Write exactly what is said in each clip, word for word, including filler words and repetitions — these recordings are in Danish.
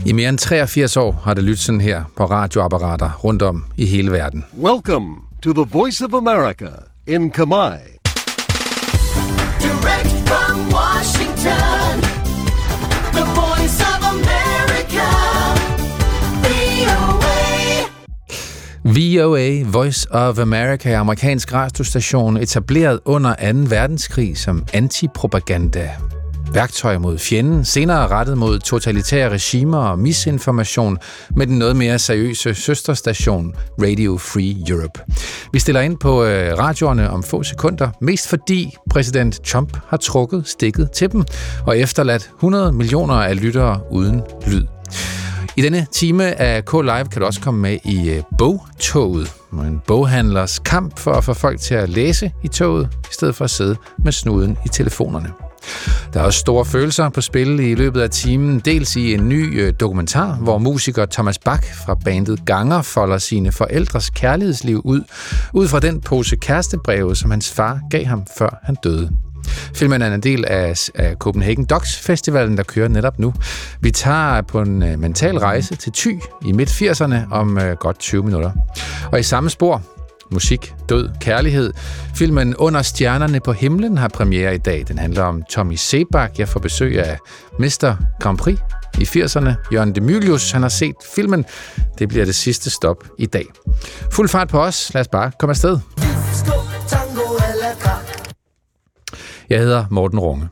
I mere end treogfirs år har det lyttet sådan her på radioapparater rundt om i hele verden. Welcome to the Voice of America in Kamai. Direct from Washington, the Voice of America, V O A. V O A, Voice of America, er amerikansk radiostation etableret under anden verdenskrig som antipropaganda. Værktøj mod fjenden, senere rettet mod totalitære regimer og misinformation med den noget mere seriøse søsterstation Radio Free Europe. Vi stiller ind på øh, radioerne om få sekunder, mest fordi præsident Trump har trukket stikket til dem og efterladt hundrede millioner af lyttere uden lyd. I denne time af K-Live kan du også komme med i øh, bogtoget. En boghandlers kamp for at få folk til at læse i toget, i stedet for at sidde med snuden i telefonerne. Der er også store følelser på spil i løbet af timen, dels i en ny dokumentar, hvor musiker Thomas Bach fra bandet Ganger folder sine forældres kærlighedsliv ud, ud fra den pose kærestebreve, som hans far gav ham, før han døde. Filmen er en del af, af Copenhagen Docs Festivalen, der kører netop nu. Vi tager på en uh, mental rejse til Thy i midt firserne om uh, godt tyve minutter. Og i samme spor, musik, død, kærlighed. Filmen Under stjernerne på himlen har premiere i dag. Den handler om Tommy Sebak. Jeg får besøg af mister Grand Prix i firserne. Jørgen de Mylius, han har set filmen. Det bliver det sidste stop i dag. Fuld fart på os. Lad os bare komme afsted. Jeg hedder Morten Runge.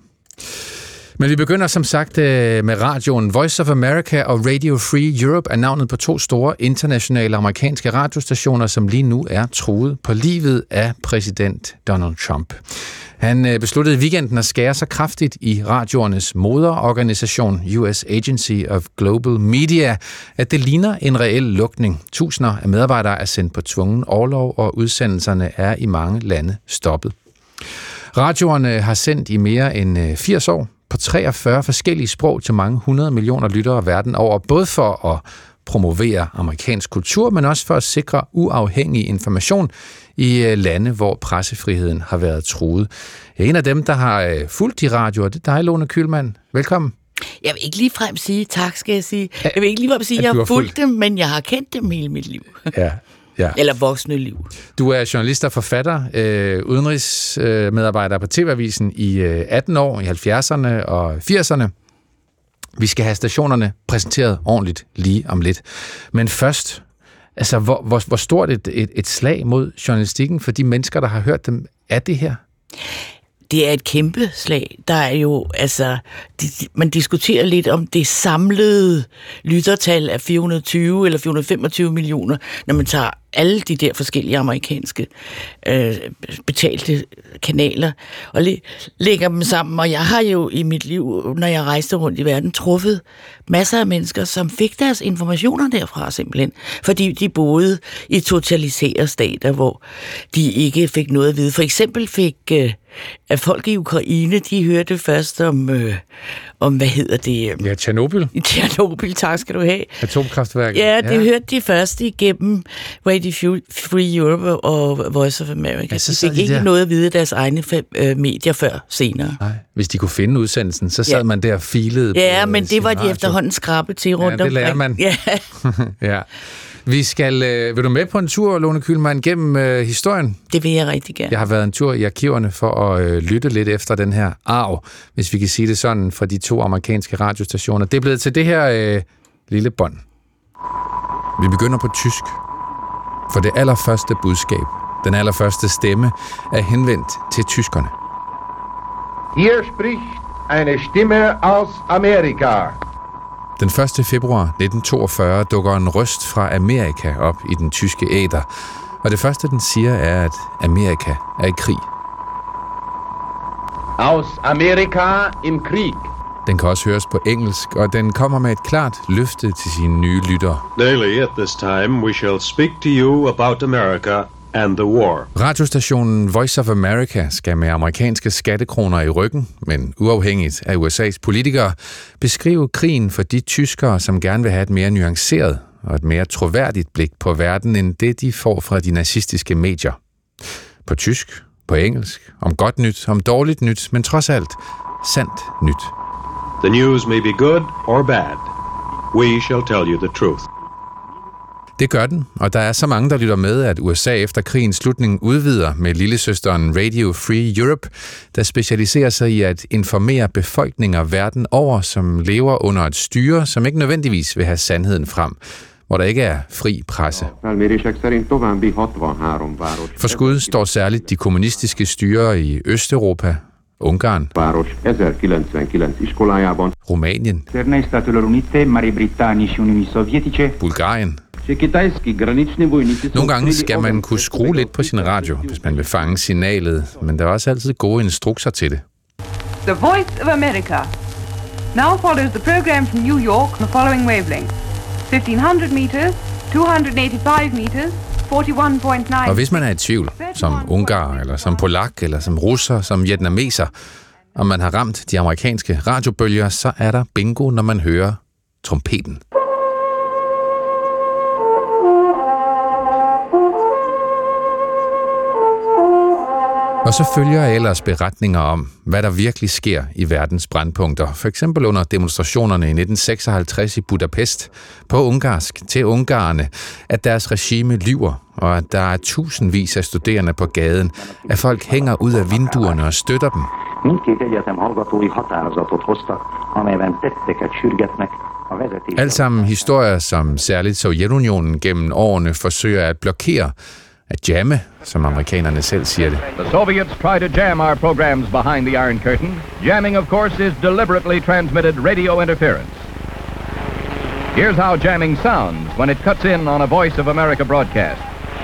Men vi begynder som sagt med radioen. Voice of America og Radio Free Europe er navnet på to store internationale amerikanske radiostationer, som lige nu er truet på livet af præsident Donald Trump. Han besluttede i weekenden at skære sig kraftigt i radioernes moderorganisation U S Agency of Global Media, at det ligner en reel lukning. Tusinder af medarbejdere er sendt på tvungen orlov, og udsendelserne er i mange lande stoppet. Radioerne har sendt i mere end firs år på treogfyrre forskellige sprog til mange hundrede millioner lyttere verden over, både for at promovere amerikansk kultur, men også for at sikre uafhængig information i lande, hvor pressefriheden har været truet. En af dem, der har fulgt de radioer, det er dig, Lone Kühlmann. Velkommen. Jeg vil ikke ligefrem sige tak, skal jeg sige. Jeg vil ikke ligefrem sige, at jeg har fulgt dem, men jeg har kendt dem hele mit liv. Ja. Ja. Eller voksne liv. Du er journalist og forfatter, øh, udenrigsmedarbejder på T V-avisen i øh, atten år, i halvfjerdserne og firserne. Vi skal have stationerne præsenteret ordentligt lige om lidt. Men først, altså, hvor, hvor, hvor stort et, et, et slag mod journalistikken for de mennesker, der har hørt dem, er det her? Det er et kæmpe slag. Der er jo, altså, de, man diskuterer lidt om det samlede lyttertal af fire hundrede og tyve eller fire hundrede og femogtyve millioner, når man tager alle de der forskellige amerikanske øh, betalte kanaler og læ- lægger dem sammen. Og jeg har jo i mit liv, når jeg rejste rundt i verden, truffet masser af mennesker, som fik deres informationer derfra simpelthen, fordi de boede i totalitære stater, hvor de ikke fik noget at vide. For eksempel fik øh, at folk i Ukraine, de hørte først om, øh, om hvad hedder det? Øh, ja, Tjernobyl. I Tjernobyl, tak skal du have. Atomkraftværket. Ja, det ja. hørte de først igennem Radio Free Europe og Voice of America. Ja, de fik ikke der. noget at vide af deres egne fem, øh, medier før senere. Nej, hvis de kunne finde udsendelsen, så sad ja. man der og filede. Ja, men det var de radio. efterhånden skrabe til rundt ja, det lærer man. Ja. ja. Vi skal, øh, vil du med på en tur, Lone Kühlmann, gennem øh, historien? Det vil jeg rigtig gerne. Jeg har været en tur i arkiverne for at øh, lytte lidt efter den her arv, hvis vi kan sige det sådan, fra de to amerikanske radiostationer. Det er blevet til det her øh, lille bånd. Vi begynder på tysk. For det allerførste budskab, den allerførste stemme, er henvendt til tyskerne. Hier spricht eine Stimme aus Amerika. Den første februar nitten toogfyrre dukker en røst fra Amerika op i den tyske æter, og det første, den siger, er, at Amerika er i krig. Aus Amerika im Krieg. Den kan også høres på engelsk, og den kommer med et klart løfte til sine nye lyttere. Daily at this time we shall speak to you about America and the war. Radiostationen Voice of America skal med amerikanske skattekroner i ryggen, men uafhængigt af U S A's politikere, beskrive krigen for de tyskere, som gerne vil have et mere nuanceret og et mere troværdigt blik på verden, end det de får fra de nazistiske medier. På tysk, på engelsk, om godt nyt, om dårligt nyt, men trods alt sandt nyt. The news may be good or bad, we shall tell you the truth. Det gør den, og der er så mange, der lytter med, at U S A efter krigens slutning udvider med lillesøsteren Radio Free Europe, der specialiserer sig i at informere befolkninger verden over, som lever under et styre, som ikke nødvendigvis vil have sandheden frem, hvor der ikke er fri presse. For skud står særligt de kommunistiske styrer i Østeuropa, Ungarn, Rumænien, Bulgarien. Nogle gange skal man kunne skrue lidt på sin radio, hvis man vil fange signalet, men der er også altid gode instrukser til det. The Voice of America. Now follows the program from New York on the following wavelength. fifteen hundred meters, two hundred eighty-five meters, forty-one point nine. Og hvis man er i tvivl, som ungar, eller som polak, eller som russer, som vietnameser, om man har ramt de amerikanske radiobølger, så er der bingo, når man hører trompeten. Og så følger jeg ellers beretninger om, hvad der virkelig sker i verdens brandpunkter. For eksempel under demonstrationerne i nitten seksoghalvtreds i Budapest på ungarsk til ungarerne, at deres regime lyver, og at der er tusindvis af studerende på gaden, at folk hænger ud af vinduerne og støtter dem. Alt sammen historier, som særligt Sovjetunionen gennem årene forsøger at blokere, at jamme, som amerikanerne selv siger det. The Soviets try to jam our programs behind the Iron Curtain. Jamming, of course, is deliberately transmitted radio interference. Here's how jamming sounds when it cuts in on a Voice of America broadcast.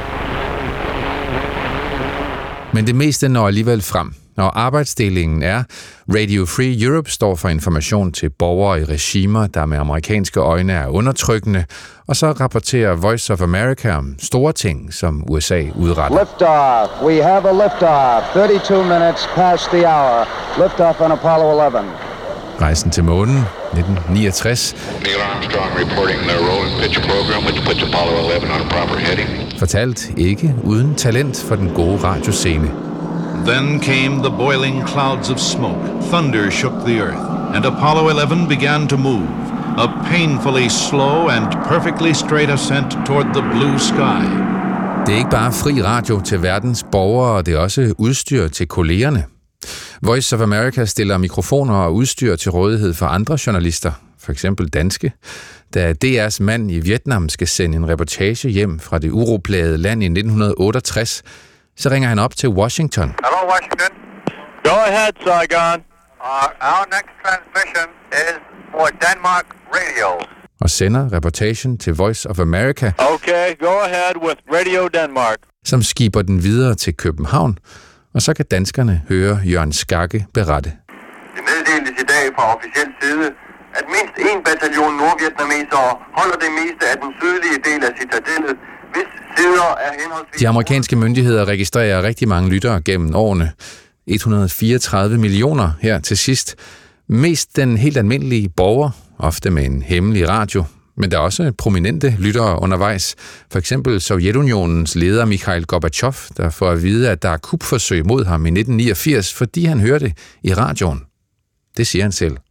Men det meste når alligevel frem. Og arbejdsdelingen er, Radio Free Europe står for information til borgere i regimer, der med amerikanske øjne er undertrykkende, og så rapporterer Voice of America om store ting, som U S A udretter. Liftoff. We have a liftoff. thirty-two minutes past the hour. Liftoff on Apollo eleven. Rejsen til månen, nitten niogtres. Neil Armstrong reporting the roll and pitch program, which puts Apollo eleven on a proper heading. Fortalt ikke uden talent for den gode radioscene. Then came the boiling clouds of smoke. Thunder shook the earth, and Apollo eleven began to move, a painfully slow and perfectly straight ascent toward the blue sky. Det er ikke bare fri radio til verdens borgere, det er også udstyr til kollegerne. Voice of America stiller mikrofoner og udstyr til rådighed for andre journalister, for eksempel danske. Da D R's mand i Vietnam skal sende en reportage hjem fra det uroplagede land i nitten otteogtres, så ringer han op til Washington. Hello, Washington. Go ahead, Saigon. Uh, our next transmission is for Denmark Radio. Og sender reportagen til Voice of America. Okay, go ahead with Radio Denmark. Som skiber den videre til København, og så kan danskerne høre Jørgen Skakke berette. Det meddeles i dag fra officiel side, at mindst en bataljon nordvietnamesere holder det meste af den sydlige del af citadellet, hvis sider er henholdsvis... De amerikanske myndigheder registrerer rigtig mange lyttere gennem årene. et hundrede og fireogtredive millioner her til sidst. Mest den helt almindelige borger, ofte med en hemmelig radio. Men der er også prominente lyttere undervejs. For eksempel Sovjetunionens leder Mikhail Gorbachev, der får at vide, at der er kupforsøg mod ham i nitten niogfirs, fordi han hørte det i radioen. Det siger han selv.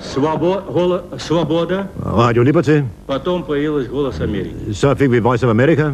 Radio Liberty. Så fik vi Voice of America.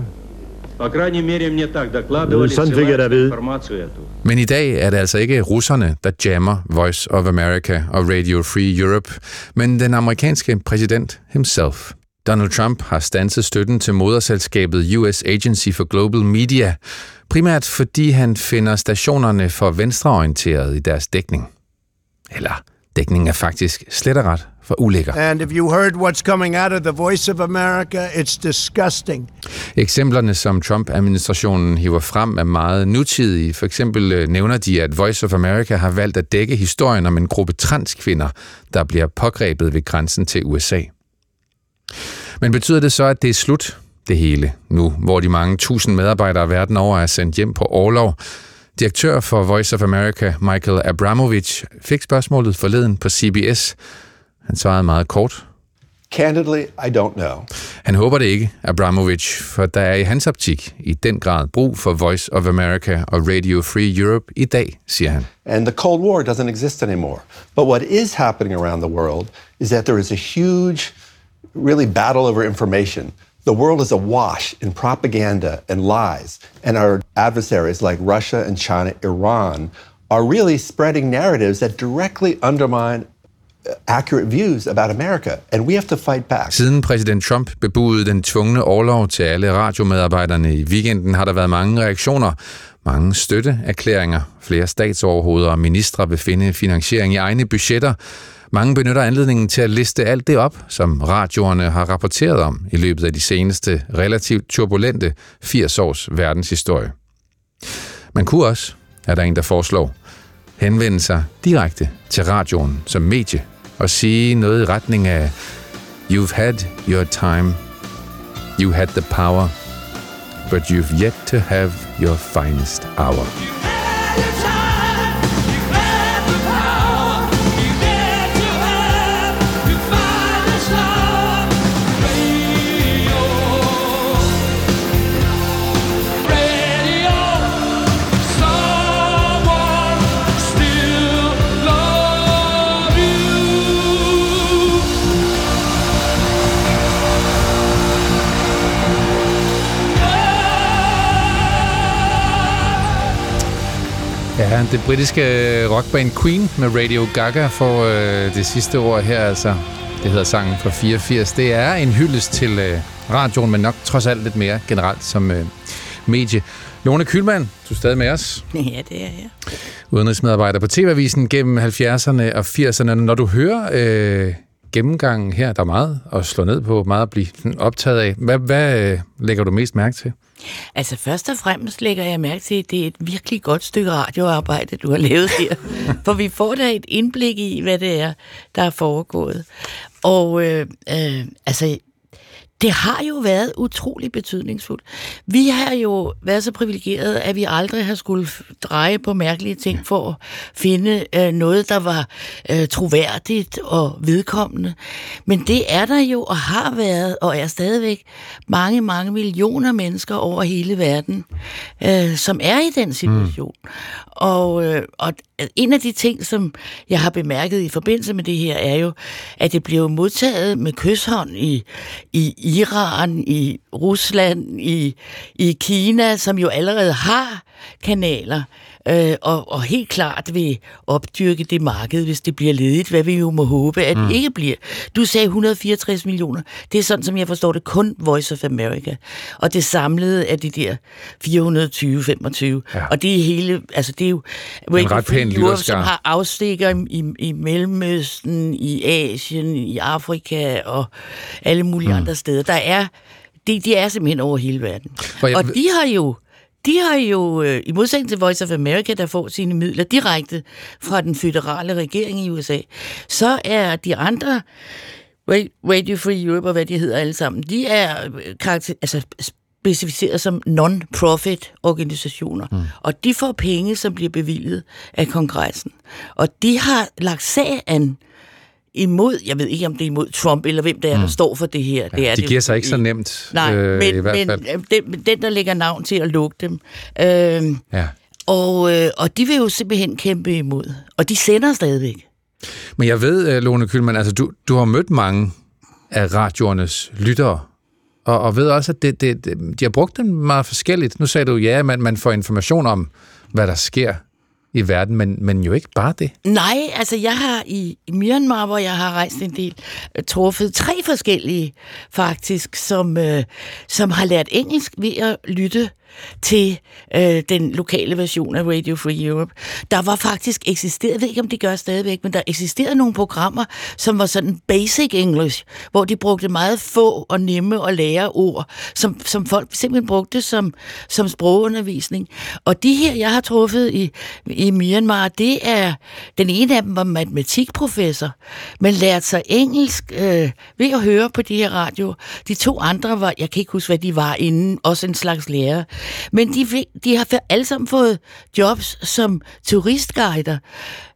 Sådan fik jeg da at vide. Men i dag er det altså ikke russerne, der jammer Voice of America og Radio Free Europe, men den amerikanske præsident himself. Donald Trump har standset støtten til moderselskabet U S Agency for Global Media, primært fordi han finder stationerne for venstreorienteret i deres dækning. Eller dækningen er faktisk slet og ret for ulækker. And if you heard what's coming out of the Voice of America, it's disgusting. Eksemplerne, som Trump-administrationen hiver frem, er meget nutidige. For eksempel nævner de, at Voice of America har valgt at dække historien om en gruppe transkvinder, der bliver pågrebet ved grænsen til U S A. Men betyder det så, at det er slut, det hele, nu hvor de mange tusind medarbejdere verden over er sendt hjem på orlov? Direktør for Voice of America, Michael Abramovich, fik spørgsmålet forleden på C B S. Han svarede meget kort. Candidly, I don't know. Han håber det ikke, Abramovich, for der er i hans optik i den grad brug for Voice of America og Radio Free Europe i dag, siger han. And the Cold War doesn't exist anymore. But what is happening around the world is that there is a huge really battle over information. The world is awash in propaganda and lies, and our adversaries like Russia and China, Iran, are really spreading narratives that directly undermine accurate views about America, and we have to fight back. Siden præsident Trump bebudede den tvungne orlov til alle radiomedarbejderne i weekenden, har der været mange reaktioner, mange støtteerklæringer. Flere statsoverhoveder og ministre vil finde finansiering i egne budgetter. Mange benytter anledningen til at liste alt det op, som radioerne har rapporteret om i løbet af de seneste relativt turbulente firs års verdenshistorie. Man kunne også, er der en, der foreslår, henvende sig direkte til radioen som medie og sige noget i retning af You've had your time, you had the power, but you've yet to have your finest hour. Ja, det britiske rockband Queen med Radio Gaga får øh, det sidste ord her, altså. Det hedder sangen fra fireogfirs. Det er en hyldest til øh, radioen, men nok trods alt lidt mere generelt som øh, medie. Lone Kühlmann, du er stadig med os. Ja, det er jeg. Udenrigsmedarbejder på T V-avisen gennem halvfjerdserne og firserne. Når du hører øh, gennemgangen her, der er meget at slå ned på, meget at blive optaget af. Hvad, hvad øh, lægger du mest mærke til? Altså først og fremmest lægger jeg mærke til, at det er et virkelig godt stykke radioarbejde, du har lavet her. For vi får da et indblik i, hvad det er, der er foregået. Og øh, øh, altså, det har jo været utrolig betydningsfuldt. Vi har jo været så privilegerede, at vi aldrig har skulle dreje på mærkelige ting for at finde øh, noget, der var øh, troværdigt og vedkommende. Men det er der jo og har været og er stadigvæk mange, mange millioner mennesker over hele verden, øh, som er i den situation. Mm. Og, øh, og en af de ting, som jeg har bemærket i forbindelse med det her, er jo, at det bliver modtaget med kyshånd i, i Iran, i Rusland, i, i Kina, som jo allerede har kanaler, øh, og, og helt klart vil opdyrke det marked, hvis det bliver ledigt, hvad vi jo må håbe, at mm. det ikke bliver. Du sagde et hundrede og fireogtres millioner. Det er sådan, som jeg forstår det, kun Voice of America. Og det samlede er de der fire hundrede og tyve til femogtyve. Ja. Og det er hele, altså det er jo Radio Free Europe, som har afstikker i, i, i Mellemøsten, i Asien, i Afrika og alle mulige mm. andre steder. Der er, de, de er simpelthen over hele verden. Jeg... Og de har jo De har jo, i modsætning til Voice of America, der får sine midler direkte fra den føderale regering i U S A, så er de andre, Radio Free Europe og hvad de hedder alle sammen, de er karakter, altså specificeret som non-profit organisationer, mm. og de får penge, som bliver bevilget af kongressen. Og de har lagt sag an imod, jeg ved ikke, om det er imod Trump, eller hvem det er, der mm. står for det her. Ja, det er de det, giver sig ikke så nemt, nej, øh, men, i hvert fald. Men den, den, der lægger navn til at lukke dem. Øh, ja. og, øh, og de vil jo simpelthen kæmpe imod. Og de sender stadigvæk. Men jeg ved, Lone Kühlmann, altså du, du har mødt mange af radioernes lyttere, og, og ved også, at det, det, de har brugt dem meget forskelligt. Nu sagde du, ja, man, man får information om, hvad der sker i verden, men, men jo ikke bare det. Nej, altså jeg har i, i Myanmar, hvor jeg har rejst en del, truffet tre forskellige faktisk, som, øh, som har lært engelsk ved at lytte til øh, den lokale version af Radio Free Europe. Der var faktisk eksisteret, jeg ved ikke om de gør stadigvæk, men der eksisterede nogle programmer, som var sådan basic English, hvor de brugte meget få og nemme og lære ord, som, som folk simpelthen brugte som, som sprogundervisning. Og de her, jeg har truffet i, i Myanmar, det er, den ene af dem var matematikprofessor, men lærte sig engelsk øh, ved at høre på de her radio. De to andre var, jeg kan ikke huske, hvad de var inden, også en slags lærer. Men de, de har alle sammen fået jobs som turistguider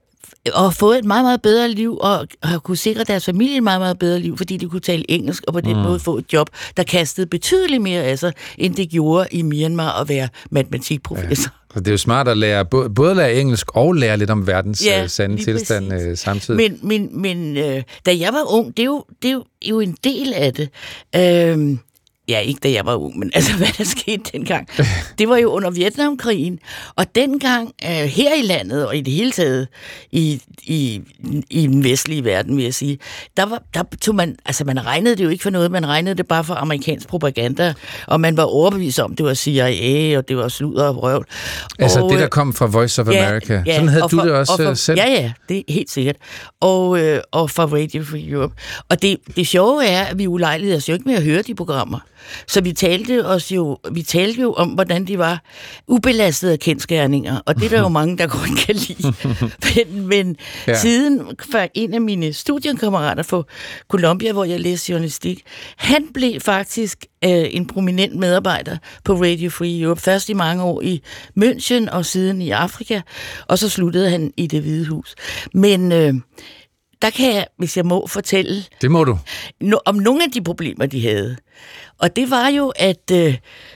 og fået et meget, meget bedre liv, og har kunne sikre deres familie et meget, meget bedre liv, fordi de kunne tale engelsk, og på den mm. måde få et job, der kastede betydeligt mere af sig, end det gjorde i Myanmar at være matematikprofessor. Ja. Det er jo smart at lære, både lære engelsk og lære lidt om verdens ja, sande tilstand øh, samtidig. Men, men, men øh, da jeg var ung, det er jo, det er jo, jo en del af det. Øh, Ja, ikke da jeg var ung, men altså, hvad der skete dengang. Det var jo under Vietnamkrigen, og dengang øh, her i landet, og i det hele taget i, i, i den vestlige verden, vil jeg sige, der, var, der tog man, altså man regnede det jo ikke for noget, man regnede det bare for amerikansk propaganda, og man var overbevist om, det var C I A, og det var sludder og røvl. Altså og, det, der kom fra Voice of ja, America. Ja, sådan havde du for, det også for, selv? Ja, ja, det er helt sikkert. Og, øh, og fra Radio Free Europe. Og det, det sjove er, at vi ulejligede os jo ikke med at høre de programmer. Så vi talte os jo, vi talte jo om, hvordan de var ubelastede af kendsgerninger, og det er der jo mange, der godt kan lide. men men ja. Siden for en af mine studiekammerater fra Columbia, hvor jeg læste journalistik, han blev faktisk øh, en prominent medarbejder på Radio Free Europe, først i mange år i München og siden i Afrika, og så sluttede han i Det Hvide Hus. Men øh, der kan jeg, hvis jeg må fortælle... Det må du. No, om nogle af de problemer, de havde. Og det var jo, at øh,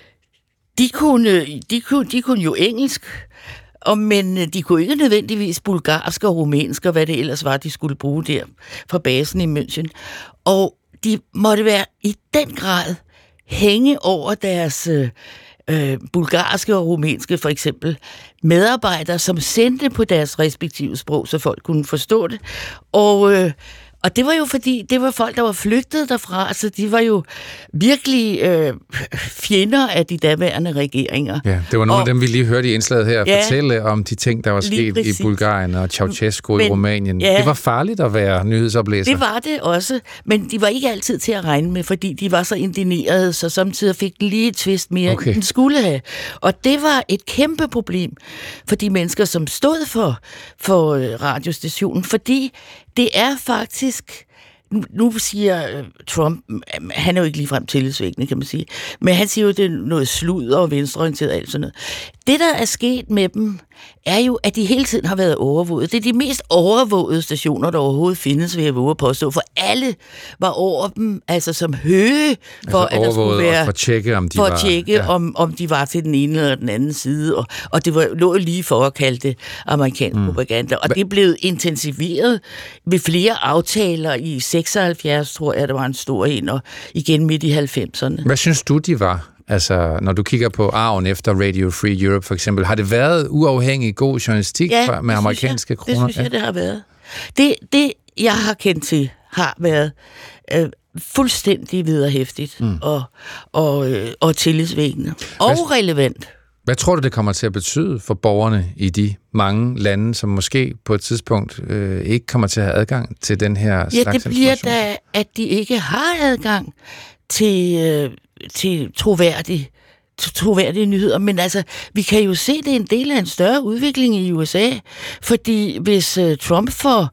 de, kunne, de, kunne, de kunne jo engelsk, og, men de kunne ikke nødvendigvis bulgarsk og rumænsk, og hvad det ellers var, de skulle bruge der fra basen i München. Og de måtte være i den grad hænge over deres... Øh, Øh, bulgarske og rumænske for eksempel medarbejdere, som sendte på deres respektive sprog, så folk kunne forstå det. Og, øh, og det var jo fordi, det var folk, der var flygtet derfra, altså de var jo virkelig øh, fjender af de daværende regeringer. Ja, det var nogle og, af dem, vi lige hørte i indslaget her, ja, fortælle om de ting, der var sket i Bulgarien og Ceausescu i Rumænien. Ja, det var farligt at være nyhedsoplæser. Det var det også, men de var ikke altid til at regne med, fordi de var så indinerede, så samtidig fik den lige et twist mere, okay. end den skulle have. Og det var et kæmpe problem for de mennesker, som stod for, for radiostationen, fordi det er faktisk... Nu, nu siger Trump, han er jo ikke ligefrem tillidsvækkende, kan man sige, men han siger jo, at det er noget sludder og venstreorienteret og alt sådan noget. Det, der er sket med dem, er jo, at de hele tiden har været overvåget. Det er de mest overvågede stationer, der overhovedet findes, vil jeg våge at påstå, for alle var over dem, altså som høge, for altså at der skulle være... for at tjekke, om de for var... at tjekke, ja. om, om de var til den ene eller den anden side, og, og det var, lå lige for at kalde det amerikansk mm. propaganda, og det blev intensiveret ved flere aftaler i seksoghalvfjerds, tror jeg, der var en stor en, og igen midt i halvfemserne. Hvad synes du, de var? Altså, når du kigger på arven efter Radio Free Europe for eksempel, har det været uafhængig god journalistik ja, med amerikanske jeg, kroner? det synes jeg, det har været. Det, det jeg har kendt til, har været øh, fuldstændig vederhæftigt mm. og, og, øh, og tillidsvækkende og hvad, relevant. Hvad tror du, det kommer til at betyde for borgerne i de mange lande, som måske på et tidspunkt øh, ikke kommer til at have adgang til den her ja, slags det bliver da, at de ikke har adgang til... Øh, til troværdige, troværdige nyheder, men altså, vi kan jo se, det er en del af en større udvikling i U S A, fordi hvis uh, Trump får,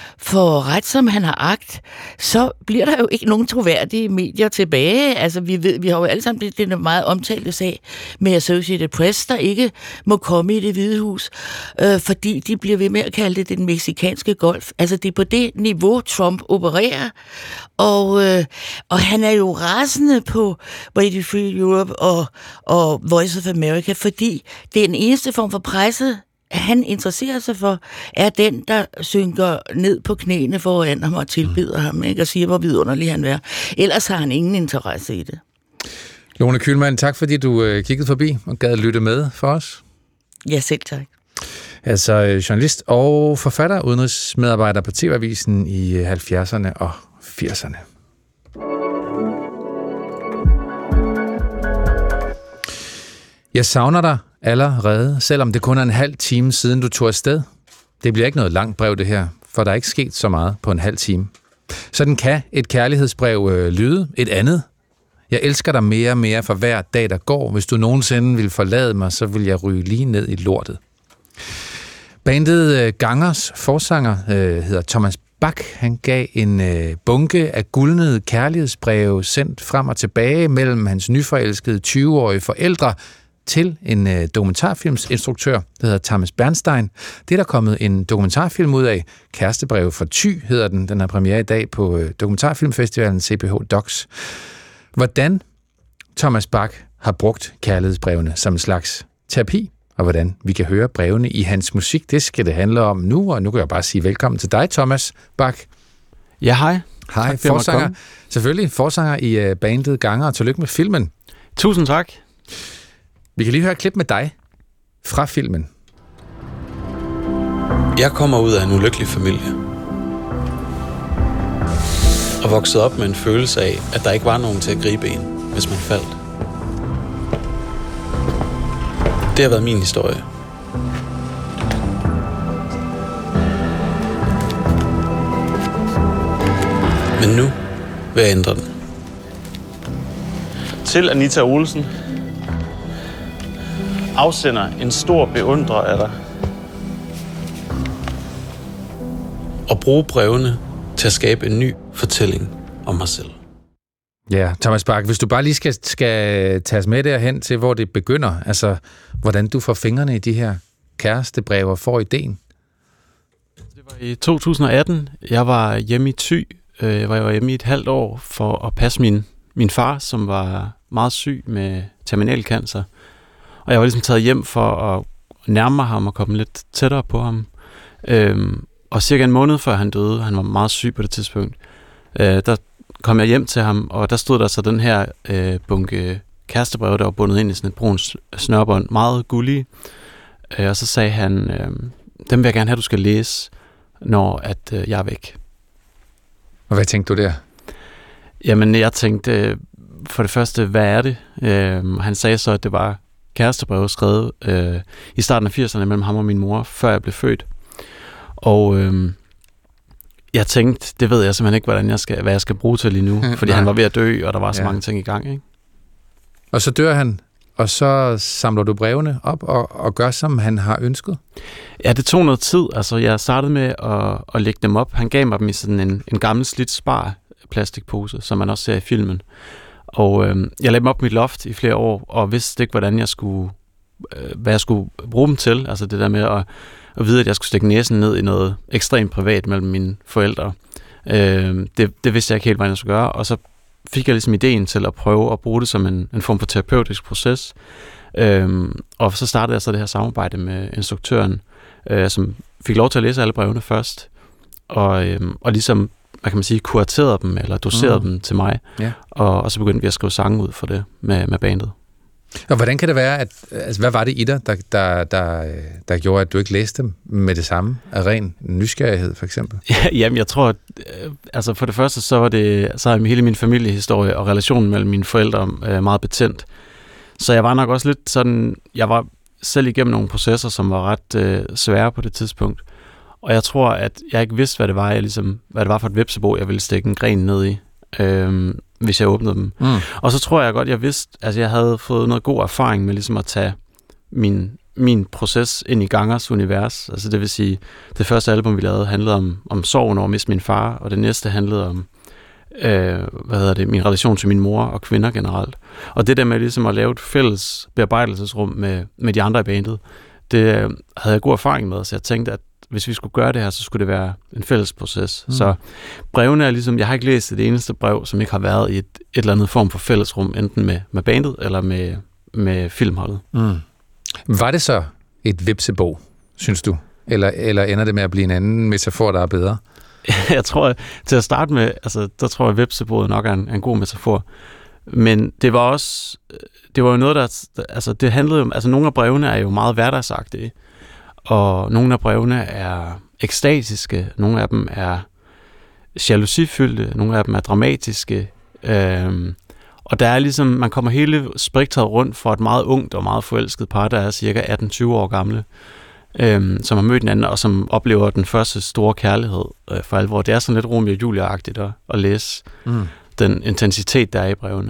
får ret, som han har agt, så bliver der jo ikke nogen troværdige medier tilbage. Altså, vi ved, vi har jo alle sammen det er meget omtalte sag med Associated Press, der ikke må komme i Det Hvide Hus, øh, fordi de bliver ved med at kalde det den mexikanske golf. Altså, det er på det niveau, Trump opererer, og, øh, og han er jo rasende på Radio Free Europe og, og Voice of America, fordi det er den eneste form for presse, han interesserer sig for, er den, der synker ned på knæene foran ham og tilbyder mm. ham, ikke? Og siger, hvor vidunderlig han er. Ellers har han ingen interesse i det. Lone Kühlmann, tak fordi du øh, kiggede forbi og gad lytte med for os. Ja, selv tak. Altså journalist og forfatter, udenrigsmedarbejder på T V-avisen i halvfjerdserne og firserne. Jeg savner dig allerede, selvom det kun er en halv time siden du tog afsted. Det bliver ikke noget langt brev det her, for der er ikke sket så meget på en halv time. Sådan kan et kærlighedsbrev øh, lyde. Et andet. Jeg elsker dig mere og mere for hver dag, der går. Hvis du nogensinde vil forlade mig, så vil jeg ryge lige ned i lortet. Bandet øh, Gangers forsanger øh, hedder Thomas Bach. Han gav en øh, bunke af guldnede kærlighedsbreve sendt frem og tilbage mellem hans nyforelskede tyve-årige forældre til en øh, dokumentarfilmsinstruktør, der hedder Thomas Bernstein. Det er der kommet en dokumentarfilm ud af. Kærestebreve fra Thy hedder den. Den har premiere i dag på øh, Dokumentarfilmfestivalen C P H Docs. Hvordan Thomas Bach har brugt kærlighedsbrevene som en slags terapi, og hvordan vi kan høre brevene i hans musik, det skal det handle om nu, og nu kan jeg bare sige velkommen til dig, Thomas Bach. Ja, hej. Hej, forsanger. Selvfølgelig, forsanger i uh, bandet Ganger, og tillykke med filmen. Tusind tak. Vi kan lige høre et klip med dig fra filmen. Jeg kommer ud af en ulykkelig familie. Og voksede op med en følelse af, at der ikke var nogen til at gribe en, hvis man faldt. Det har været min historie. Men nu vil jeg ændre den. Til Anita Olsen. Afsender en stor beundrer af dig. Og bruge brevene til at skabe en ny fortælling om mig selv. Ja, Thomas Bach, hvis du bare lige skal, skal tage os med derhen til, hvor det begynder, altså hvordan du får fingrene i de her kærestebreve og får ideen. Det var i to tusind og atten. Jeg var hjemme i Thy. Jeg var hjemme i et halvt år for at passe min, min far, som var meget syg med terminalcancer. Og jeg var ligesom taget hjem for at nærme mig ham og komme lidt tættere på ham. Øhm, og cirka en måned før han døde, han var meget syg på det tidspunkt, øh, der kom jeg hjem til ham, og der stod der så den her øh, bunke kærestebreve, der var bundet ind i sådan et brunt snørbånd, meget gullige. Øh, og så sagde han, øh, dem vil jeg gerne have, du skal læse, når at, øh, jeg er væk. Og hvad tænkte du der? Jamen, jeg tænkte, øh, for det første, hvad er det? Øh, han sagde så, at det var kærestebreve skrevet øh, i starten af firserne mellem ham og min mor, før jeg blev født. Og øh, jeg tænkte, det ved jeg simpelthen ikke, hvordan jeg skal, hvad jeg skal bruge til lige nu, fordi han var ved at dø, og der var så ja. mange ting i gang, ikke? Og så dør han, og så samler du brevene op og, og gør, som han har ønsket? Ja, det tog noget tid. Altså, jeg startede med at, at lægge dem op. Han gav mig dem i sådan en, en gammel slidt spar plastikpose, som man også ser i filmen. Og øh, jeg lagde dem op på mit loft i flere år, og vidste ikke, hvordan jeg skulle, øh, hvad jeg skulle bruge dem til. Altså det der med at, at vide, at jeg skulle stikke næsen ned i noget ekstremt privat mellem mine forældre. Øh, det, det vidste jeg ikke helt, hvordan jeg skulle gøre. Og så fik jeg ligesom ideen til at prøve at bruge det som en, en form for terapeutisk proces. Øh, og så startede jeg så det her samarbejde med instruktøren, øh, som fik lov til at læse alle brevene først. Og, øh, og ligesom hvad kan man sige, kuraterede dem, eller doserede mm. dem til mig, ja. og, og så begyndte vi at skrive sange ud for det med, med bandet. Og hvordan kan det være, at, altså hvad var det i dig, der, der, der, der gjorde, at du ikke læste dem med det samme, af ren nysgerrighed, for eksempel? Ja, jamen, jeg tror, at, altså for det første, så var det, så er hele min familiehistorie og relationen mellem mine forældre øh, meget betændt. Så jeg var nok også lidt sådan, jeg var selv igennem nogle processer, som var ret øh, svære på det tidspunkt. Og jeg tror, at jeg ikke vidste, hvad det var, jeg ligesom, hvad det var for et hvepsebo, jeg ville stikke en gren ned i, øhm, hvis jeg åbnede dem. Mm. Og så tror jeg godt, jeg vidste, altså jeg havde fået noget god erfaring med ligesom at tage min, min proces ind i Gangers univers. Altså det vil sige, det første album, vi lavede, handlede om, om sorgen over at miste min far, og det næste handlede om, øh, hvad hedder det, min relation til min mor og kvinder generelt. Og det der med ligesom at lave et fælles bearbejdelsesrum med, med de andre i bandet, det havde jeg god erfaring med, så jeg tænkte, at hvis vi skulle gøre det her, så skulle det være en fælles proces. Mm. Så brevene er ligesom, jeg har ikke læst det eneste brev, som ikke har været i et, et eller andet form for fællesrum, enten med, med bandet eller med, med filmholdet. Mm. Var det så et hvepsebo, synes du? Eller, eller ender det med at blive en anden metafor, der er bedre? Jeg tror, til at starte med, altså, der tror jeg, at hvepseboet nok er en, en god metafor. Men det var også, det var jo noget, der, altså det handlede jo, altså nogle af brevene er jo meget hverdagsagtige, og nogle af brevene er ekstatiske, nogle af dem er jalousifyldte, nogle af dem er dramatiske, øhm, og der er ligesom, man kommer hele spektret rundt for et meget ungt og meget forelsket par, der er cirka atten tyve år gamle, øhm, som har mødt hinanden, og som oplever den første store kærlighed øh, for alvor. Det er sådan lidt Romeo og Julia-agtigt at, at læse mm. den intensitet, der er i brevene.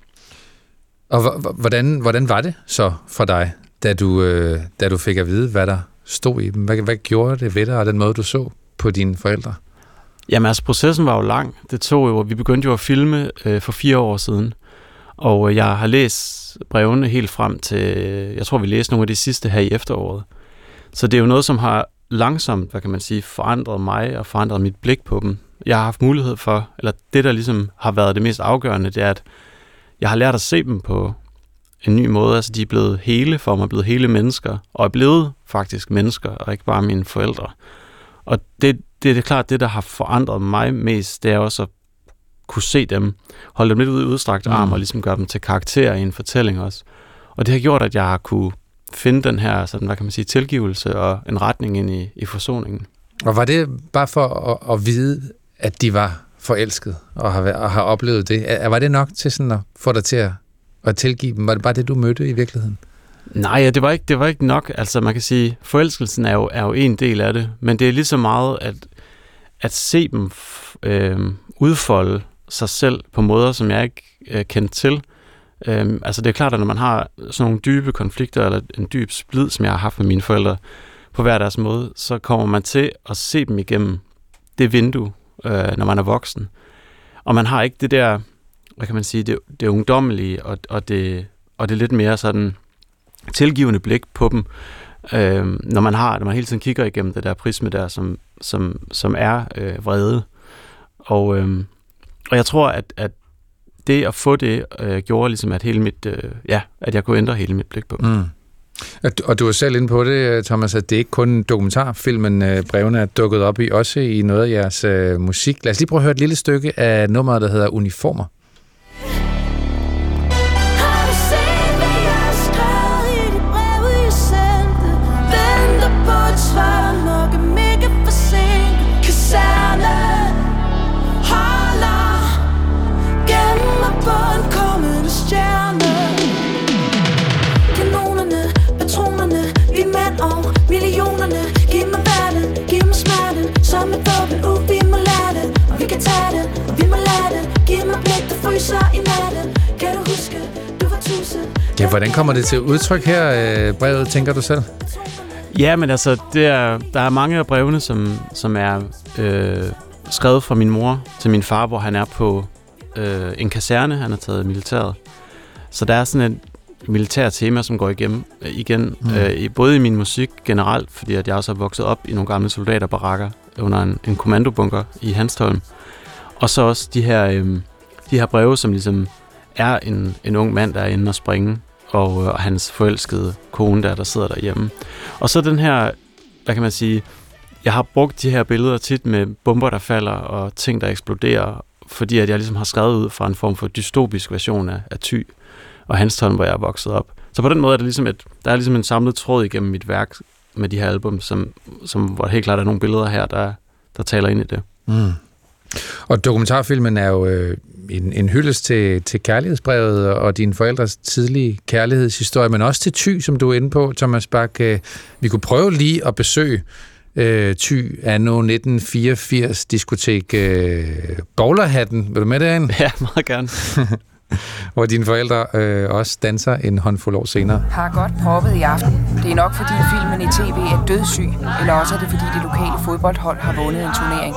Og h- hvordan, hvordan var det så for dig, da du, øh, da du fik at vide, hvad der stod i dem? Hvad, hvad gjorde det ved dig, og den måde, du så på dine forældre? Jamen altså, processen var jo lang. Det tog jo, vi begyndte jo at filme øh, for fire år siden, Og jeg har læst brevene helt frem til, jeg tror, vi læste nogle af de sidste her i efteråret. Så det er jo noget, som har langsomt, hvad kan man sige, forandret mig og forandret mit blik på dem. Jeg har haft mulighed for, eller det, der ligesom har været det mest afgørende, det er, at jeg har lært at se dem på en ny måde. Altså, de er blevet hele for mig, blevet hele mennesker, og er blevet faktisk mennesker, og ikke bare mine forældre. Og det, det er det klart, det, der har forandret mig mest, det er også at kunne se dem, holde dem lidt ud i udstrakt arm, mm. og ligesom gøre dem til karakterer i en fortælling også. Og det har gjort, at jeg har kunne finde den her, sådan, hvad kan man sige, tilgivelse og en retning ind i, i forsoningen. Og var det bare for at, at vide, at de var forelsket og har, og har oplevet det? Var det nok til sådan at få dig til at, at tilgive dem? Var det bare det, du mødte i virkeligheden? Nej, ja, det var ikke, det var ikke nok. Altså, man kan sige, forelskelsen er jo, er jo en del af det, men det er lige så meget at, at se dem øh, udfolde sig selv på måder, som jeg ikke øh, kendte til. Øh, altså, det er klart, at når man har sådan nogle dybe konflikter, eller en dyb splid, som jeg har haft med mine forældre, på hver deres måde, så kommer man til at se dem igennem det vindue, øh, når man er voksen. Og man har ikke det der, hvad kan man sige, det, det ungdommelige, og, og, det, og det lidt mere sådan tilgivende blik på dem, øh, når man har, når man hele tiden kigger igennem det der prisme der, som, som, som er øh, vrede. Og, øh, og jeg tror, at, at det at få det, øh, gjorde ligesom, at hele mit, øh, ja, at jeg kunne ændre hele mit blik på dem. Mm. Og du er selv inde på det, Thomas, at det er ikke kun en dokumentarfilmen, brevene er dukket op i, også i noget af jeres uh, musik. Lad os lige prøve at høre et lille stykke af nummeret, der hedder Uniformer. Ja, hvordan kommer det til udtryk her, brevet, tænker du selv? Ja, men altså, det er, der er mange af brevene, som, som er øh, skrevet fra min mor til min far, hvor han er på øh, en kaserne, han har taget militæret. Så der er sådan et militær tema, som går igennem, igen, mm. øh, både i min musik generelt, fordi at jeg også har vokset op i nogle gamle soldaterbarakker under en, en kommandobunker i Hanstholm. Og så også de her, øh, de her breve, som ligesom er en, en ung mand, der er inde og springe, og, og hans forelskede kone der, der sidder derhjemme. Og så den her, hvad kan man sige, jeg har brugt de her billeder tit med bomber, der falder, og ting, der eksploderer, fordi at jeg ligesom har skrevet ud fra en form for dystopisk version af, af Thy og Hanstholm, hvor jeg er vokset op. Så på den måde er det ligesom et, der er ligesom en samlet tråd igennem mit værk med de her album, som, som hvor helt klart er nogle billeder her, der, der taler ind i det. Mm. Og dokumentarfilmen er jo øh, en, en hyldest til, til kærlighedsbrevet og dine forældres tidlige kærlighedshistorie, men også til Thy, som du er inde på, Thomas Bach. Øh, vi kunne prøve lige at besøge øh, Thy anno nitten fireogfirs diskotek øh, Bowlerhatten. Vil du med derinde? Ja, meget gerne. Hvor dine forældre øh, også danser en håndfuld år senere. Har godt proppet i aften. Det er nok fordi filmen i tv er dødssyg, eller også er det fordi det lokale fodboldhold har vundet en turnering.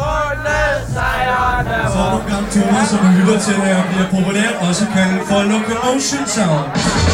Så er du gang til mig, som lytter til, at jeg bliver populært, også kaldet for Locomotion Sound.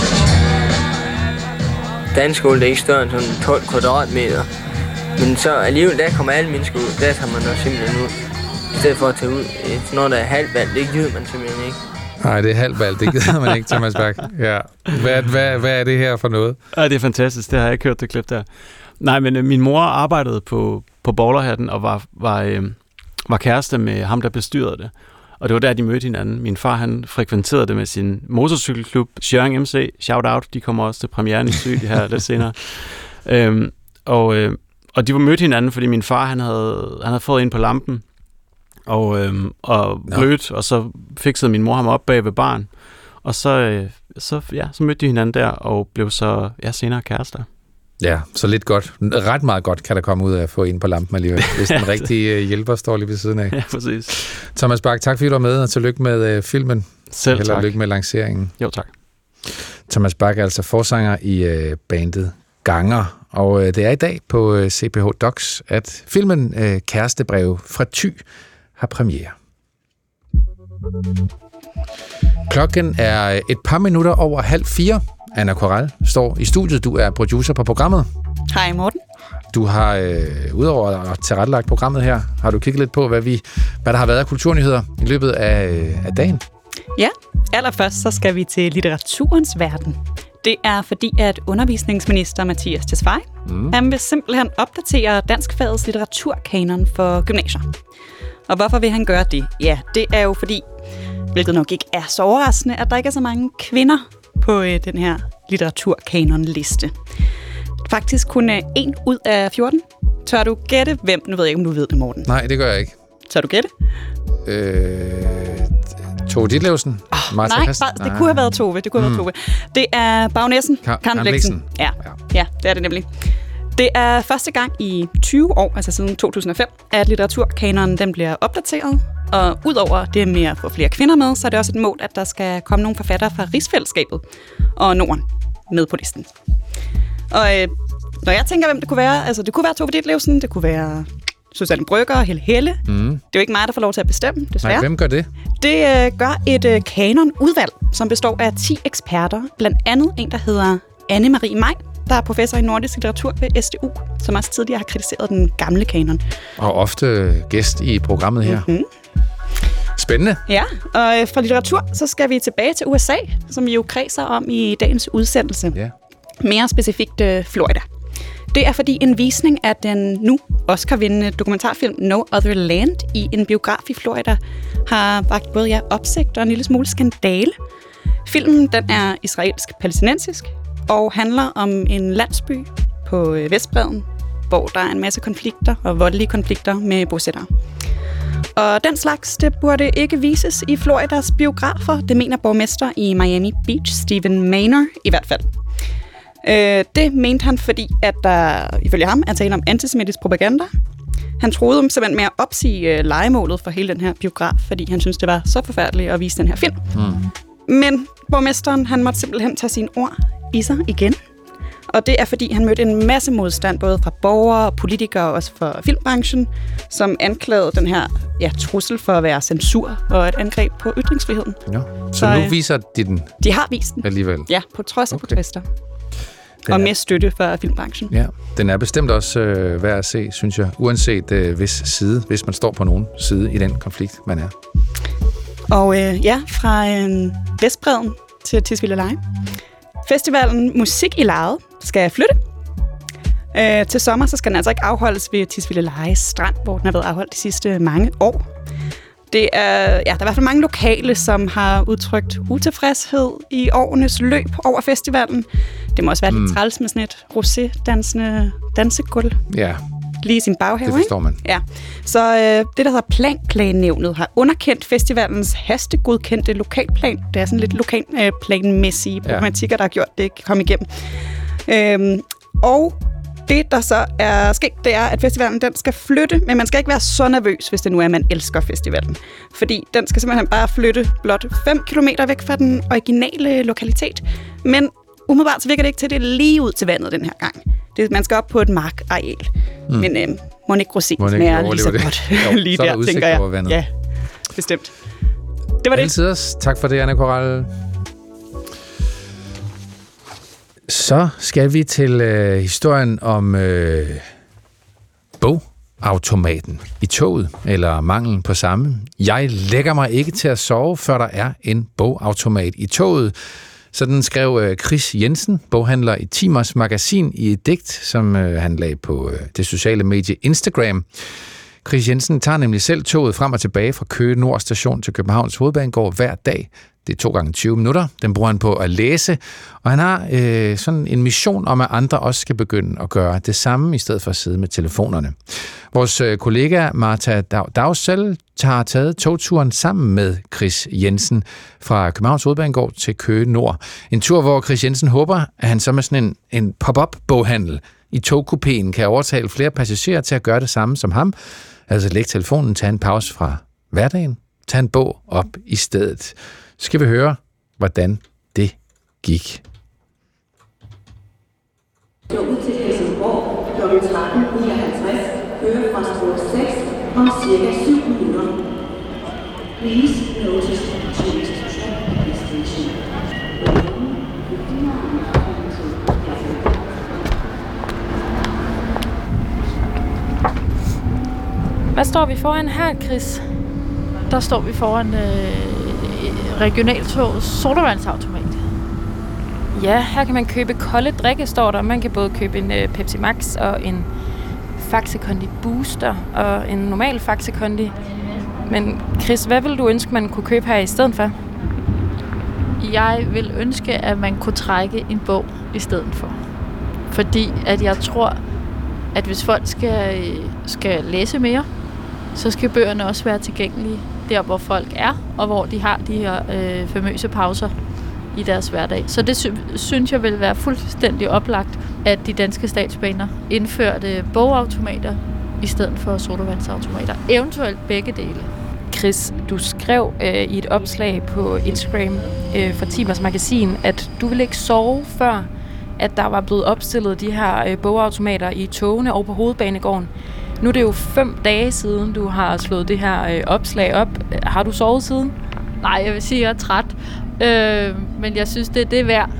Danskole er ikke større end sådan tolv kvadratmeter. Men så alligevel, der kommer alle mennesker ud. Der tager man også simpelthen ud. I stedet for at tage ud. Når der er halvvalgt, det gider man simpelthen ikke. Nej, det er halvvalgt, det gider man ikke, Thomas Bach. Ja. Hvad, hvad, hvad er det her for noget? Ja, det er fantastisk, det har jeg ikke hørt det klip der. Nej, men øh, min mor arbejdede på, på Bowlerhatten og var, var, øh, var kæreste med ham, der bestyrede det. Og det var der, de mødte hinanden. Min far, han frekventerede det med sin motorcykelklub, Sjøring M C. Shout out, de kommer også til premieren i Thy her lidt senere. Øhm, og, øh, og de var mødt hinanden, fordi min far, han havde, han havde fået ind på lampen, og, øhm, og blødt, og så fiksede min mor ham op bag ved barn. Og så, øh, så, ja, så mødte de hinanden der, og blev så ja, senere kærester. Ja, så lidt godt. Ret meget godt kan der komme ud af at få en på lampen alligevel, hvis den rigtige hjælper står lige ved siden af. Ja, præcis. Thomas Bach, tak fordi du var med, og tillykke med øh, filmen. Selv tak. Held og lykke med lanceringen. Jo, tak. Thomas Bach er altså forsanger i øh, bandet Ganger, og øh, det er i dag på øh, C P H Docs, at filmen øh, Kærestebrev fra Thy har premiere. Klokken er et par minutter over halv fire. Anna Korall står i studiet. Du er producer på programmet. Hej Morten. Du har, øh, udover at tilrettelagt programmet her, har du kigget lidt på, hvad, vi, hvad der har været af kulturnyheder i løbet af, øh, af dagen? Ja, allerførst så skal vi til litteraturens verden. Det er fordi, at undervisningsminister Mattias Tesfaye, mm. han vil simpelthen opdatere danskfagets litteraturkanon for gymnasier. Og hvorfor vil han gøre det? Ja, det er jo fordi, hvilket nok ikke er så overraskende, at der ikke er så mange kvinder på øh, den her litteraturkanon-liste. Faktisk kun øh, en ud af fjorten. Tør du gætte hvem? Nu ved jeg ikke, om du ved det, Morten. Nej, det gør jeg ikke. Tør du gætte? Øh, Tove Ditlevsen? Oh, nej, bare, det kunne have været Tove. Det kunne have Mm. været Tove. Det er bagnæssen, Ka- Karen Blixen. Ja. ja, det er det nemlig. Det er første gang i tyve år, altså siden to tusind og fem, at litteraturkanonen den bliver opdateret. Og udover det med at få flere kvinder med, så er det også et mål, at der skal komme nogle forfattere fra rigsfællesskabet og Norden med på listen. Og øh, når jeg tænker, hvem det kunne være, altså det kunne være Tove Ditlevsen, det kunne være Susanne Brøgger og Helle Helle. Mm. Det er jo ikke mig, der får lov til at bestemme, desværre. Nej, hvem gør det? Det øh, gør et øh, kanonudvalg, som består af ti eksperter. Blandt andet en, der hedder Anne-Marie Maj, der er professor i nordisk litteratur ved S D U, som også tidligere har kritiseret den gamle kanon. Og ofte gæst i programmet her. Mm-hmm. Spændende. Ja, og øh, fra litteratur, så skal vi tilbage til U S A, som vi jo kredser om i dagens udsendelse. Ja. Mere specifikt øh, Florida. Det er fordi en visning af den nu Oscar-vindende dokumentarfilm No Other Land i en biograf i Florida har vakt både ja, opsigt og en lille smule skandale. Filmen den er israelsk-palæstinensisk og handler om en landsby på øh, Vestbredden, hvor der er en masse konflikter og voldelige konflikter med bosættere. Og den slags, det burde ikke vises i Floridas biografer, det mener borgmester i Miami Beach, Stephen Maynor i hvert fald. Øh, det mente han, fordi at der ifølge ham er tale om antisemitisk propaganda. Han troede simpelthen med at opsige øh, lejemålet for hele den her biograf, fordi han synes det var så forfærdeligt at vise den her film. Mm. Men borgmesteren, han måtte simpelthen tage sine ord i sig igen. Og det er, fordi han mødte en masse modstand, både fra borgere og politikere, og også fra filmbranchen, som anklagede den her ja, trussel for at være censur og et angreb på ytringsfriheden. Ja. Så, Så nu øh, viser de den De har vist den. alligevel? Ja, på trods af Okay. protester. Den Og er- med støtte fra filmbranchen. Ja, den er bestemt også øh, værd at se, synes jeg, uanset øh, hvis side, hvis man står på nogen side i den konflikt, man er. Og øh, ja, fra øh, Vestbredden til Tisvildeleje. Festivalen Musik i Lejet skal flytte. Øh, til sommer så skal den altså ikke afholdes ved Tisvildeleje Strand, hvor den har været afholdt de sidste mange år. Det er, ja, der er i hvert fald mange lokale, som har udtrykt utilfredshed i årenes løb over festivalen. Det må også være mm. lidt træls med sådan et rosé-dansende dansegulv. Ja, Lige i sin baghave, det forstår man. ikke? Ja. Så øh, det, der hedder Planklagenævnet, har underkendt festivalens hastegodkendte lokalplan. Det er sådan lidt lokalplanmæssige øh, problematikker, der har gjort det ikke komme igennem. Øhm, og det, der så er sket, det er, at festivalen den skal flytte, men man skal ikke være så nervøs, hvis det nu er, at man elsker festivalen. Fordi den skal simpelthen bare flytte blot fem kilometer væk fra den originale lokalitet. Men umiddelbart så virker det ikke til, at det er lige ud til vandet den her gang. Det, man skal op på et markareal. Mm. Men øh, må ikke rosé smager lige så det. godt. Jo, lige så er der der, udsigt tænker jeg. over vandet. Ja, bestemt. Det var det. Altid. Tak for det, Anna Korall. Så skal vi til øh, historien om øh, bogautomaten i toget, eller manglen på samme. Jeg lægger mig ikke til at sove, før der er en bogautomat i toget. Sådan skrev øh, Chris Jensen, boghandler i Timers Magasin, i et digt, som øh, han lagde på øh, det sociale medie Instagram. Chris Jensen tager nemlig selv toget frem og tilbage fra Køge Nord station til Københavns Hovedbanegård hver dag. Det er to gange tyve minutter. Den bruger han på at læse, og han har øh, sådan en mission om, at andre også skal begynde at gøre det samme, i stedet for at sidde med telefonerne. Vores øh, kollega Martha Dagsel har taget togturen sammen med Chris Jensen fra Københavns Hovedbanegård til Køge Nord. En tur, hvor Chris Jensen håber, at han så med sådan en, en pop-up boghandel i togkupéen kan overtale flere passagerer til at gøre det samme som ham. Altså lægge telefonen, tage en pause fra hverdagen, tage en bog op i stedet. Så skal vi høre, hvordan det gik. Toget til Helsingborg klokken tretten nioghalvtreds kører fra spor seks om cirka syv minutter. Please notice change station is Hvad står vi foran her, Chris? Der står vi foran øh, regionaltogets sodavandsautomat. Ja, her kan man købe kolde drikke, står der. Man kan både købe en øh, Pepsi Max og en Faxe Kondi Booster og en normal Faxe Kondi. Men Chris, hvad vil du ønske, man kunne købe her i stedet for? Jeg vil ønske, at man kunne trække en bog i stedet for. Fordi at jeg tror, at hvis folk skal, skal læse mere, så skal bøgerne også være tilgængelige der, hvor folk er, og hvor de har de her øh, famøse pauser i deres hverdag. Så det sy- synes jeg vil være fuldstændig oplagt, at de danske statsbaner indførte bogautomater i stedet for sodavandsautomater. Eventuelt begge dele. Chris, du skrev øh, i et opslag på Instagram øh, for Timers Magasin, at du ville ikke sove før, at der var blevet opstillet de her øh, bogautomater i togene og på Hovedbanegården. Nu er det jo fem dage siden, du har slået det her øh, opslag op. Har du sovet siden? Nej, jeg vil sige, at jeg er træt. Øh, men jeg synes, det er det værd.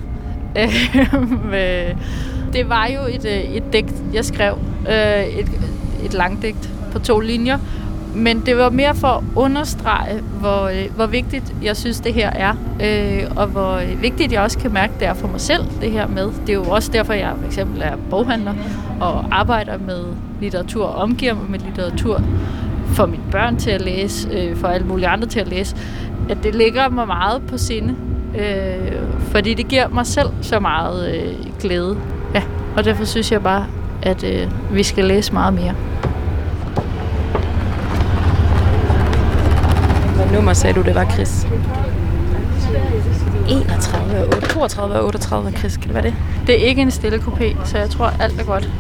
Det var jo et, et digt, jeg skrev. Øh, et, et langdigt på to linjer. Men det var mere for at understrege, hvor, hvor vigtigt jeg synes, det her er. Øh, og hvor vigtigt jeg også kan mærke, det er for mig selv, det her med. Det er jo også derfor, jeg for eksempel er boghandler og arbejder med litteratur og omgiver mig med litteratur for mine børn til at læse, øh, for alle mulige andre til at læse. At det ligger mig meget på sinde, øh, fordi det giver mig selv så meget øh, glæde. Ja, og derfor synes jeg bare, at øh, vi skal læse meget mere. Hvad nummer sagde du, det var, Chris? enogtredive og toogtredive og otteogtredive, Chris. Kan det være det? Det er ikke en stille kupé, så jeg tror, alt er godt.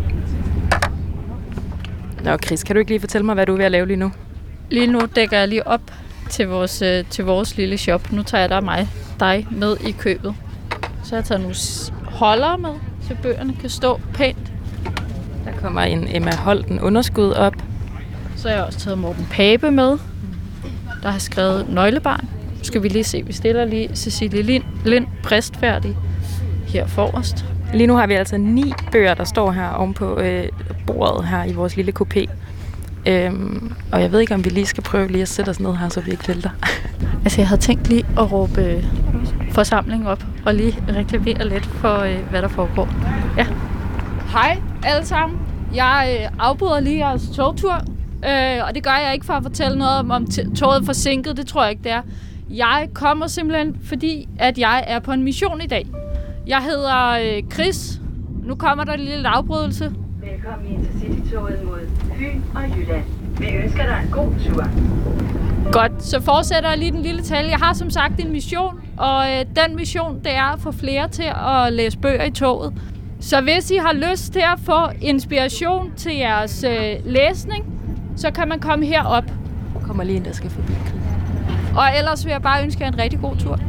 Nå, Chris, kan du ikke lige fortælle mig, hvad du er ved at lave lige nu? Lige nu dækker jeg lige op til vores, øh, til vores lille shop. Nu tager jeg dig mig, dig med i købet. Så jeg tager nu holder med, så bøgerne kan stå pænt. Der kommer en Emma Holten underskud op. Så har jeg også taget Morten Pape med, der har skrevet Nøglebarn. Nu skal vi lige se, vi stiller lige Cecilie Lind, Lind præstfærdig her forrest. Lige nu har vi altså ni bøger, der står her oven på øh, bordet her i vores lille kupé. Øhm, og jeg ved ikke, om vi lige skal prøve lige at sætte os ned her, så vi ikke vælter. Altså, jeg havde tænkt lige at råbe øh, forsamling op og lige reklamere lidt for, øh, hvad der foregår. Ja. Hej alle sammen. Jeg øh, afbryder lige jeres togtur, øh, og det gør jeg ikke for at fortælle noget om, om t- toget er forsinket. Det tror jeg ikke, det er. Jeg kommer simpelthen, fordi at jeg er på en mission i dag. Jeg hedder øh, Chris. Nu kommer der en lille afbrydelse. Velkommen i Intercity-toget mod Fyn og Jylland. Vi ønsker dig en god tur. Godt, så fortsætter jeg lige den lille tale. Jeg har som sagt en mission, og øh, den mission, det er at få flere til at læse bøger i toget. Så hvis I har lyst til at få inspiration til jeres øh, læsning, så kan man komme herop. Der kommer lige en, der skal forbi. Og ellers vil jeg bare ønske jer en rigtig god tur.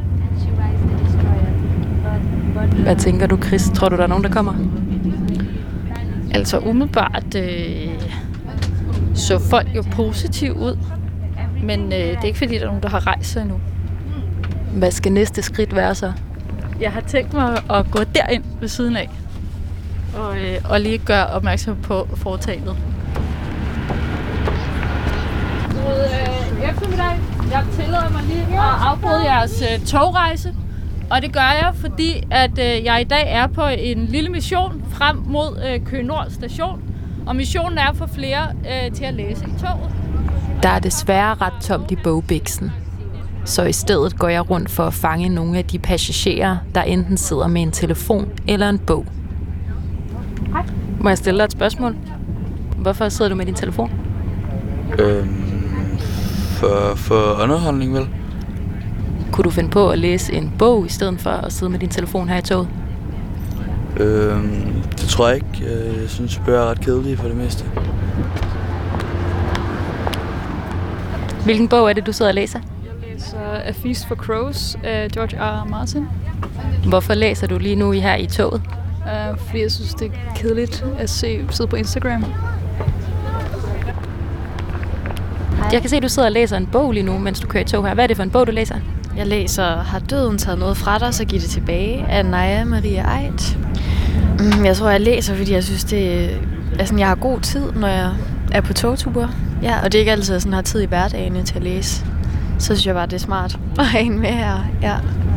Hvad tænker du, Chris? Tror du, der er nogen, der kommer? Altså umiddelbart øh, så folk jo positivt ud, men øh, det er ikke fordi, der er nogen, der har rejst sig endnu. Hvad skal næste skridt være så? Jeg har tænkt mig at gå derind ved siden af, og, øh, og lige gøre opmærksom på foretagendet. God øh, eftermiddag. Jeg tillader mig lige at afbryde jeres øh, togrejse. Og det gør jeg, fordi at øh, jeg i dag er på en lille mission frem mod øh, Køge Nord station. Og missionen er at få flere øh, til at læse i toget. Der er desværre ret tomt i bogbiksen. Så i stedet går jeg rundt for at fange nogle af de passagerer, der enten sidder med en telefon eller en bog. Hej. Må jeg stille dig et spørgsmål? Hvorfor sidder du med din telefon? Øhm, for, for underholdning vel? Kunne du finde på at læse en bog, i stedet for at sidde med din telefon her i toget? Øhm, det tror jeg ikke. Jeg synes, bøger er ret kedelige for det meste. Hvilken bog er det, du sidder og læser? Jeg læser A Feast for Crows af George R. R. Martin. Hvorfor læser du lige nu her i toget? Uh, fordi jeg synes, det er kedeligt at se, sidde på Instagram. Jeg kan se, at du sidder og læser en bog lige nu, mens du kører i tog her. Hvad er det for en bog, du læser? Jeg læser Har døden taget noget fra dig, så giv det tilbage af Naja Maria Aidt. Jeg tror, jeg læser, fordi jeg synes, det er, altså, jeg har god tid, når jeg er på togture. Ja, og det er ikke altid, at jeg sådan har tid i hverdagen til at læse. Så synes jeg bare, det er smart at have en med her. Ja.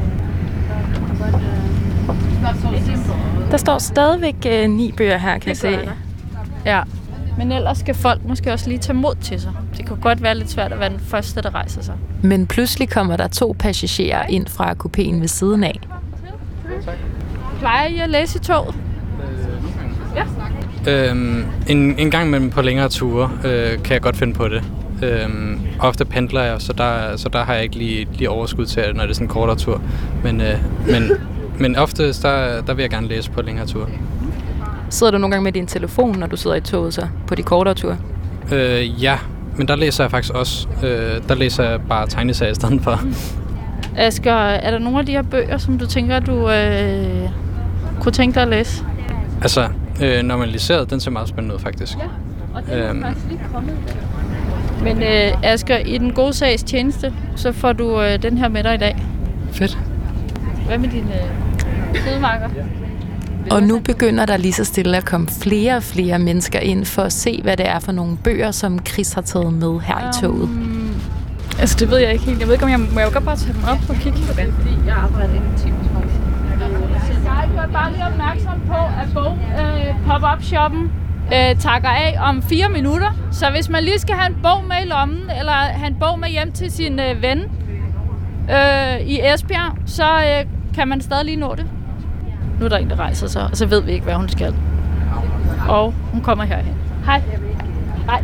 Der står stadigvæk øh, ni bøger her, kan jeg se. Ja, men ellers skal folk måske også lige tage mod til sig. Det kan godt være lidt svært at være den første, der rejser sig. Men pludselig kommer der to passagerer ind fra kupéen ved siden af. Plejer I at læse i toget? Ja. Øhm, en, en gang mellem på længere ture øh, kan jeg godt finde på det. Øhm, ofte pendler jeg, så der, så der har jeg ikke lige, lige overskud til det, når det er sådan en kortere tur. Men, øh, men, men oftest, der, der vil jeg gerne læse på længere ture. Sidder du nogle gange med din telefon, når du sidder i toget så, på de kortere ture? Øh, ja, men der læser jeg faktisk også. Øh, der læser jeg bare tegneserier i stedet for. Asger, er der nogle af de her bøger, som du tænker, du øh, kunne tænke dig at læse? Altså, øh, normaliseret, den ser meget spændende ud, faktisk. Ja, og den er øhm. faktisk lige kommet i dag. Men øh, Asger, i den gode sags tjeneste, så får du øh, den her med dig i dag. Fedt. Hvad med dine øh, sidemarker? Og nu begynder der lige så stille at komme flere og flere mennesker ind for at se, hvad det er for nogle bøger, som Chris har taget med her um, i toget. Altså, det ved jeg ikke helt. Jeg ved ikke, om jeg må jeg godt bare tage dem op og kigge på det. Fordi jeg arbejder inden timen, faktisk. Jeg er bare lige opmærksom på, at bog, øh, pop-up-shoppen øh, takker af om fire minutter. Så hvis man lige skal have en bog med i lommen, eller have en bog med hjem til sin øh, ven øh, i Esbjerg, så øh, kan man stadig lige nå det. Nu er der en, der rejser sig, og så ved vi ikke, hvad hun skal. Og hun kommer herhen. Hej. Hej.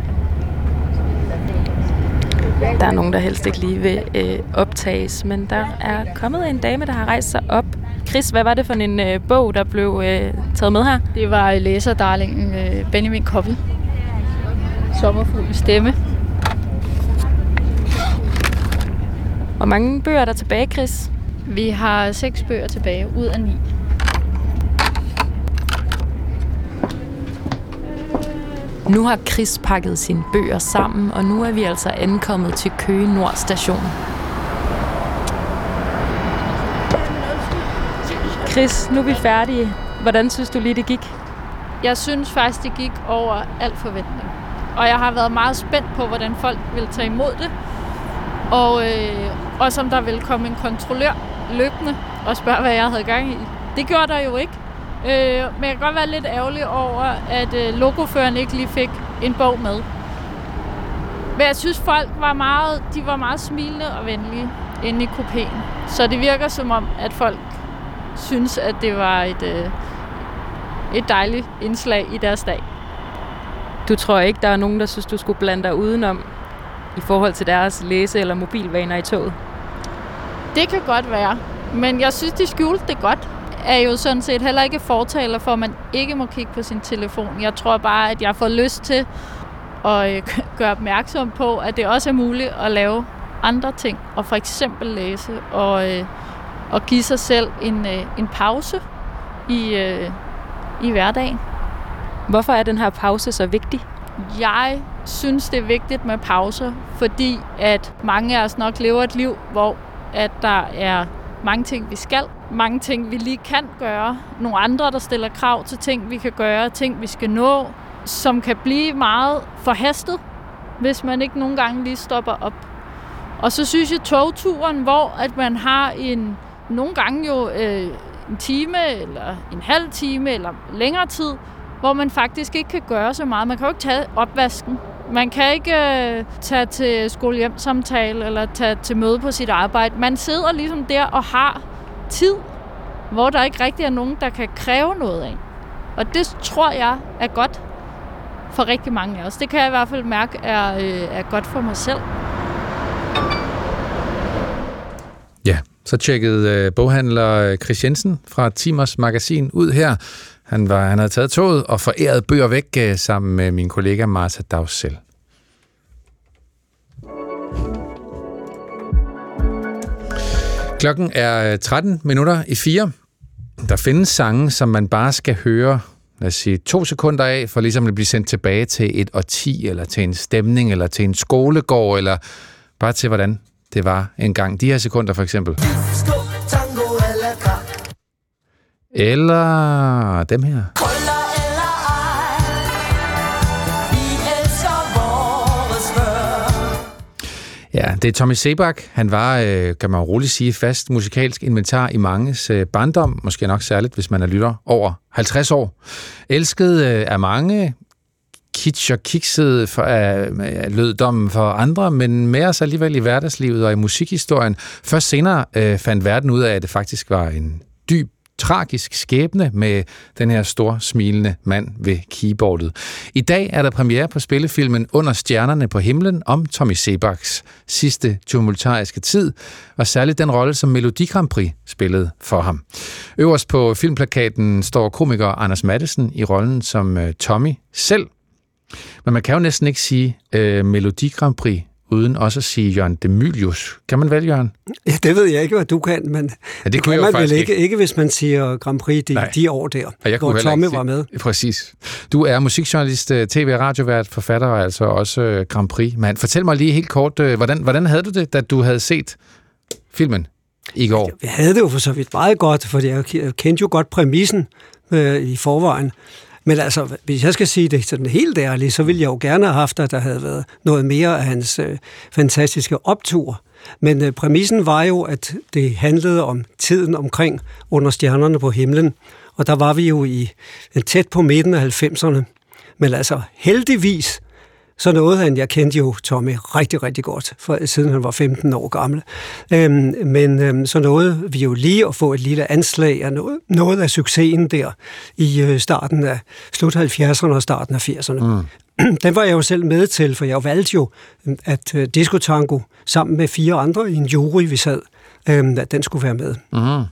Der er nogen, der helst ikke lige vil øh, optages, men der er kommet en dame, der har rejst sig op. Chris, hvad var det for en øh, bog, der blev øh, taget med her? Det var læserdarlingen øh, Benjamin Koppel. Sommerfugl stemme. Hvor mange bøger er der tilbage, Chris? Vi har seks bøger tilbage, ud af ni. Nu har Chris pakket sine bøger sammen, og nu er vi altså ankommet til Køge Nord station. Chris, nu er vi færdige. Hvordan synes du lige, det gik? Jeg synes faktisk, det gik over al forventning. Og jeg har været meget spændt på, hvordan folk vil tage imod det. Og øh, også om der ville komme en kontrollør løbende og spørge, hvad jeg havde gang i. Det gjorde der jo ikke. Øh, men jeg kan godt være lidt ærgerlig over, at øh, logoføreren ikke lige fik en bog med. Men jeg synes, folk var meget, de var meget smilende og venlige inde i kupéen. Så det virker som om, at folk synes, at det var et, øh, et dejligt indslag i deres dag. Du tror ikke, der er nogen, der synes, du skulle blande dig udenom i forhold til deres læse- eller mobilvaner i toget? Det kan godt være, men jeg synes, de skjulte det godt. Er jo sådan set heller ikke fortaler for, at man ikke må kigge på sin telefon. Jeg tror bare, at jeg får lyst til at gøre opmærksom på, at det også er muligt at lave andre ting, og for eksempel læse, og, og give sig selv en, en pause i, i hverdagen. Hvorfor er den her pause så vigtig? Jeg synes, det er vigtigt med pauser, fordi at mange af os nok lever et liv, hvor at der er mange ting, vi skal, mange ting, vi lige kan gøre, nogle andre, der stiller krav til ting, vi kan gøre, ting, vi skal nå, som kan blive meget forhastet, hvis man ikke nogle gange lige stopper op. Og så synes jeg, togturen, hvor at man har en, nogle gange jo øh, en time, eller en halv time, eller længere tid, hvor man faktisk ikke kan gøre så meget. Man kan jo ikke tage opvasken. Man kan ikke øh, tage til skole-hjem-samtale eller tage til møde på sit arbejde. Man sidder ligesom der og har tid, hvor der ikke rigtig er nogen, der kan kræve noget af. Og det tror jeg er godt for rigtig mange af os. Det kan jeg i hvert fald mærke er, øh, er godt for mig selv. Ja, så tjekkede øh, boghandler Chris Jensen fra Timers Magasin ud her. Han, var, han havde taget toget og foræret bøger væk øh, sammen med min kollega Martha Daussel. Klokken er tretten minutter i fire. Der findes sange, som man bare skal høre, lad os sige, to sekunder af, for ligesom at blive sendt tilbage til et årti, eller til en stemning, eller til en skolegård, eller bare til, hvordan det var engang. De her sekunder for eksempel. Eller dem her. Ja, det er Tommy Sebak. Han var, øh, kan man roligt sige, fast musikalsk inventar i manges øh, barndom, måske nok særligt, hvis man er lytter over halvtreds år. Elsket øh, af mange, kitsch og kikset for, øh, lød dommen for andre, men med os alligevel i hverdagslivet og i musikhistorien. Først senere øh, fandt verden ud af, at det faktisk var en dyb, tragisk skæbne med den her store, smilende mand ved keyboardet. I dag er der premiere på spillefilmen Under stjernerne på himlen om Tommy Sebaks sidste tumultariske tid, og særligt den rolle, som Melodi Grand Prix spillede for ham. Øverst på filmplakaten står komiker Anders Matthesen i rollen som uh, Tommy selv. Men man kan jo næsten ikke sige uh, Melodi Grand Prix uden også at sige Jørgen de Mylius. Kan man vel, Jørgen? Ja, det ved jeg ikke, hvad du kan, men ja, det, det kan man vel ikke, ikke, hvis man siger Grand Prix de, de år der, ja, hvor Tommy var med. Præcis. Du er musikjournalist, tv- og radiovært, forfatter og altså også Grand Prix-mand. Fortæl mig lige helt kort, hvordan, hvordan havde du det, da du havde set filmen i går? Jeg havde det jo for så vidt meget godt, fordi jeg kendte jo godt præmissen øh, i forvejen. Men altså, hvis jeg skal sige det sådan helt ærligt, så ville jeg jo gerne have haft, at der havde været noget mere af hans øh, fantastiske optur. Men øh, præmissen var jo, at det handlede om tiden omkring Under stjernerne på himlen, og der var vi jo i tæt på midten af halvfemserne. Men altså, heldigvis, så nåede han, jeg kendte jo Tommy rigtig, rigtig godt, for, siden han var femten år gammel. Øhm, men øhm, så nåede vi jo lige at få et lille anslag af noget, noget af succesen der i øh, starten af slut halvfjerdserne og starten af firserne. Mm. Den var jeg jo selv med til, for jeg valgte jo, at øh, Disco Tango sammen med fire andre i en jury, vi sad, øh, at den skulle være med. Mm.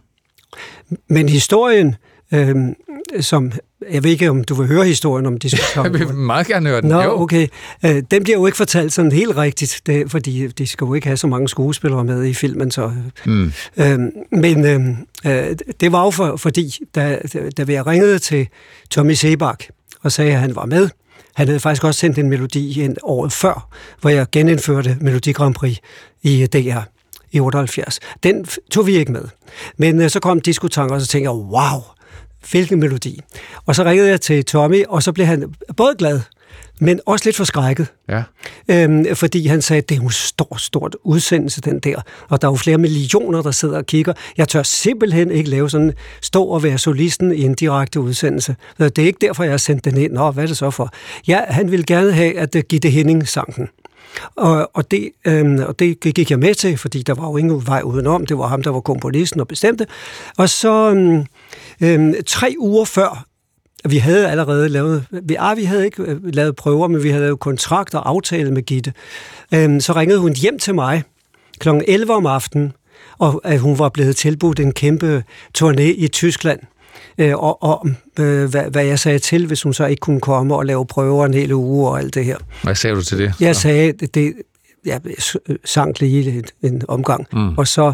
Men historien, øh, som... Jeg ved ikke, om du vil høre historien om Disco Tango. Jeg vil meget gerne høre den. Nå, jo. okay. Den bliver jo ikke fortalt sådan helt rigtigt, det, fordi de skal jo ikke have så mange skuespillere med i filmen. Så. Mm. Øhm, men øhm, øh, det var jo for, fordi, da, da vi ringede til Tommy Sebak og sagde, at han var med, han havde faktisk også sendt en melodi ind året før, hvor jeg genindførte Melodi Grand Prix i D R i otteoghalvfjerds. Den tog vi ikke med. Men øh, så kom Disco Tango, og så tænkte jeg, wow, hvilken melodi. Og så ringede jeg til Tommy, og så blev han både glad, men også lidt forskrækket. Ja. Øhm, fordi han sagde, at det er en stor, stort udsendelse, den der. Og der er jo flere millioner, der sidder og kigger. Jeg tør simpelthen ikke lave sådan, stå og være solisten i en direkte udsendelse. Det er ikke derfor, jeg har sendt den ind. Nå, hvad er det så for? Ja, han ville gerne have, at Gitte Henning sang den. Og, og, det, øhm, og det gik jeg med til, fordi der var jo ingen vej udenom. Det var ham, der var komponisten og bestemte. Og så øhm, øhm, tre uger før, vi havde allerede lavet, vi, ah, vi havde ikke lavet prøver, men vi havde lavet kontrakt og aftale med Gitte. Øhm, så ringede hun hjem til mig klokken elleve om aftenen, og at hun var blevet tilbudt en kæmpe turné i Tyskland. Og, og øh, hvad, hvad jeg sagde til, hvis hun så ikke kunne komme og lave prøver en hel uge og alt det her. Hvad sagde du til det? Jeg sagde, det, jeg sank lige en, en omgang, mm. og så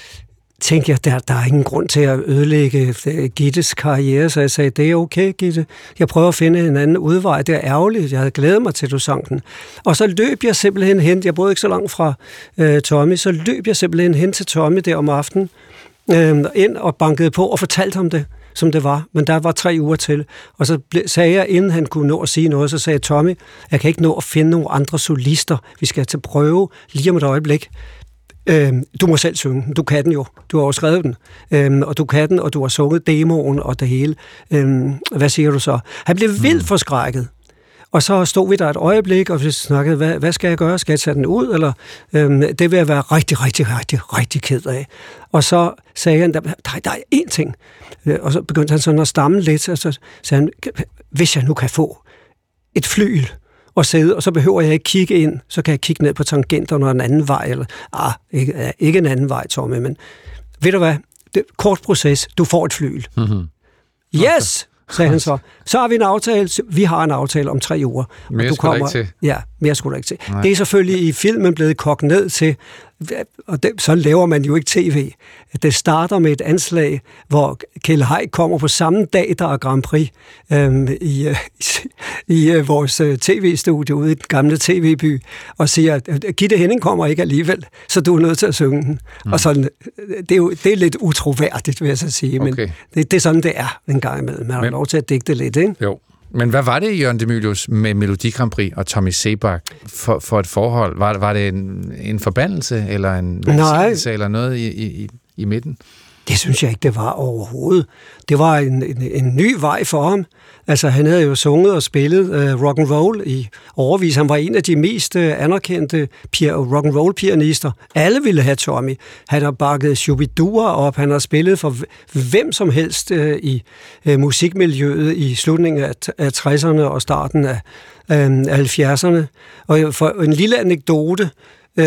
tænkte jeg, der, der er ingen grund til at ødelægge Gittes karriere, så jeg sagde, det er okay, Gitte. Jeg prøver at finde en anden udvej. Det er ærgerligt. Jeg havde glædet mig til, at du sang den. Og så løb jeg simpelthen hen, jeg boede ikke så langt fra øh, Tommy, så løb jeg simpelthen hen til Tommy der om aftenen, øh, ind og bankede på og fortalte ham det, som det var. Men der var tre uger til. Og så sagde jeg, inden han kunne nå at sige noget, så sagde jeg, Tommy, jeg kan ikke nå at finde nogle andre solister. Vi skal til prøve lige om et øjeblik. Øhm, du må selv synge. Du kan den jo. Du har jo skrevet den. Øhm, og du kan den, og du har sunget demoen og det hele. Øhm, hvad siger du så? Han blev vildt forskrækket. Og så stod vi der et øjeblik, og vi snakkede, hvad, hvad skal jeg gøre? Skal jeg tage den ud? Eller, øhm, det vil jeg være rigtig, rigtig, rigtig, rigtig ked af. Og så sagde han, der, der, der er én ting. Og så begyndte han sådan at stamme lidt, og så sagde han, hvis jeg nu kan få et flyl og sidde, og så behøver jeg ikke kigge ind, så kan jeg kigge ned på tangenterne og en anden vej, eller, ah, ikke, ikke en anden vej, Tommy, men ved du hvad, det, kort proces, du får et flyl. Mm-hmm. Yes, sagde han så. Så har vi en aftale, vi har en aftale om tre uger. Mere du kommer, ikke til. Ja, mere skulle der ikke til. Nej. Det er selvfølgelig i filmen blevet kogt ned til, og det, så laver man jo ikke tv. Det starter med et anslag, hvor Kjeld Haik kommer på samme dag, der er Grand Prix, øhm, i, i, i øh, vores tv-studie ude i den gamle tv-by, og siger, at Gitte Henning kommer ikke alligevel, så du er nødt til at synge den. Mm. Og sådan, det er jo det er lidt utroværdigt, vil jeg så sige, men okay. det, det er sådan, det er en gang imellem. Man har men, lov til at digte lidt, ikke? Jo. Men hvad var det, Jørgen de Mylius, med Melodi Grand Prix og Tommy Sebak for, for et forhold? Var, var det en, en forbandelse, eller en velsignelse, eller noget i, i, i midten? Det synes jeg ikke, det var overhovedet. Det var en, en, en ny vej for ham. Altså, han havde jo sunget og spillet uh, rock and roll i overvis. Han var en af de mest uh, anerkendte rock and roll pianister. Alle ville have Tommy. Han har bakket Shubidua op. Han har spillet for hvem som helst uh, i uh, musikmiljøet i slutningen af, af tresserne og starten af, uh, af halvfjerdserne. Og for en lille anekdote. Uh,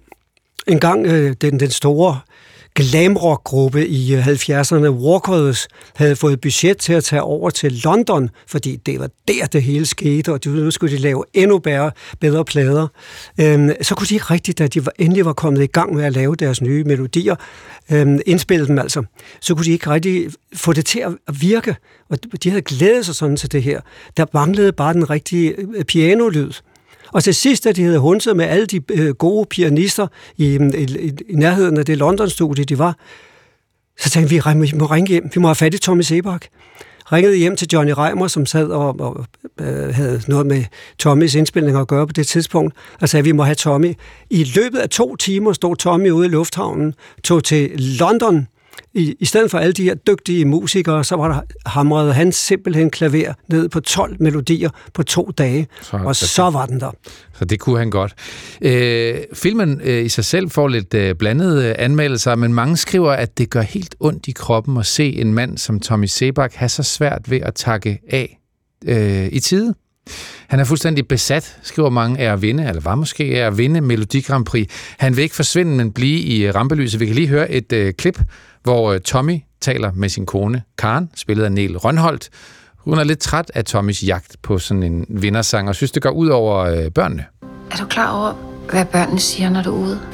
en gang uh, den, den store glamrock-gruppe i halvfjerdserne, Walkers, havde fået budget til at tage over til London, fordi det var der, det hele skete, og nu skulle de lave endnu bedre, bedre plader. Øhm, så kunne de ikke rigtigt, da de var, endelig var kommet i gang med at lave deres nye melodier, øhm, indspille dem altså, så kunne de ikke rigtig få det til at virke, og de havde glædet sig sådan til det her. Der manglede bare den rigtige pianolyd. Og til sidst, da de havde hunset med alle de øh, gode pianister i, i, i, i nærheden af det London-studie, de var, så tænkte vi, vi må ringe hjem. Vi må have fat i Tommy Sebak. Ringede hjem til Johnny Reimer, som sad og, og øh, havde noget med Tommys indspilning at gøre på det tidspunkt, og sagde, at vi må have Tommy. I løbet af to timer stod Tommy ude i lufthavnen, tog til London. I, I stedet for alle de her dygtige musikere, så var der hamrede han simpelthen klaver ned på tolv melodier på to dage, så, og så var den der. Så det kunne han godt. Øh, filmen øh, i sig selv får lidt øh, blandede anmeldelser, men mange skriver, at det gør helt ondt i kroppen at se en mand som Tommy Sebak have så svært ved at takke af øh, i tide. Han er fuldstændig besat, skriver mange, af at vinde, eller var måske af at vinde Melodi Grand Prix. Han vil ikke forsvinde, men blive i rampelyset. Vi kan lige høre et øh, klip, hvor øh, Tommy taler med sin kone, Karen, spillet af Niel Rønholdt. Hun er lidt træt af Tommys jagt på sådan en vindersang, og synes, det går ud over øh, børnene. Er du klar over, hvad børnene siger, når du er ude?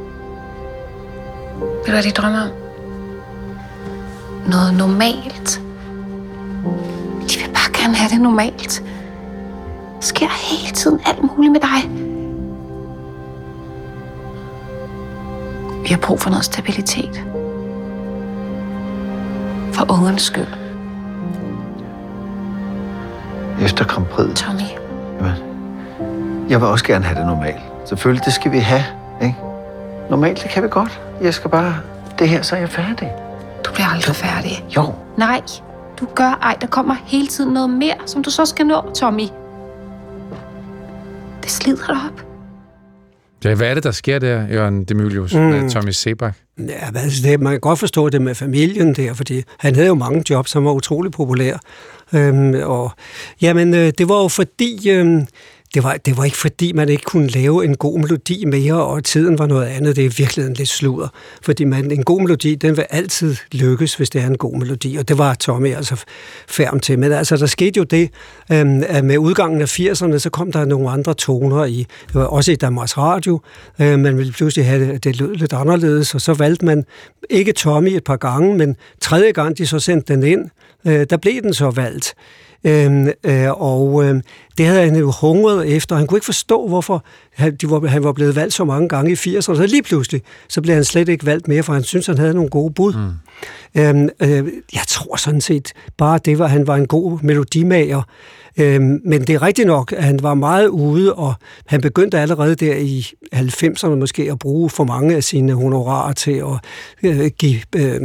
Ved du, hvad de drømmer om? Noget normalt. De vil bare gerne have det normalt. Der sker hele tiden alt muligt med dig. Vi har brug for noget stabilitet. For ungernes skyld. Efter Grand Prix. Tommy. Jamen, jeg vil også gerne have det normalt. Selvfølgelig, det skal vi have, ikke? Normalt, det kan vi godt. Jeg skal bare... Det her, så er jeg færdig. Du bliver aldrig færdig. Jo. Nej, du gør ej. Der kommer hele tiden noget mere, som du så skal nå, Tommy. Det slider dig op. Ja, hvad er det, der sker der, Jørgen de Mylius, mm. med Tommy Sebak? Ja, altså det, man kan godt forstå det med familien der, fordi han havde jo mange jobs, som var utrolig populære. Øhm, og, jamen, øh, det var jo fordi... Øh, Det var, det var ikke fordi, man ikke kunne lave en god melodi mere, og tiden var noget andet. Det er virkelig en lidt sludder. Fordi man, en god melodi, den vil altid lykkes, hvis det er en god melodi. Og det var Tommy altså færm til. Men altså, der skete jo det, øhm, at med udgangen af firserne, så kom der nogle andre toner i, også i Danmarks Radio. Øh, man ville pludselig have det, det lød lidt anderledes, og så valgte man ikke Tommy et par gange, men tredje gang, de så sendte den ind, øh, der blev den så valgt. Øhm, øh, og øh, det havde han jo hungret efter. Han kunne ikke forstå, hvorfor han, de var, han var blevet valgt så mange gange i firserne. Så lige pludselig, så blev han slet ikke valgt mere, for han syntes, han havde nogle gode bud. Mm. Øhm, øh, jeg tror sådan set bare, det var, han var en god melodimager. Øhm, men det er rigtigt nok, at han var meget ude, og han begyndte allerede der i halvfemserne måske at bruge for mange af sine honorarer til at øh, give øh,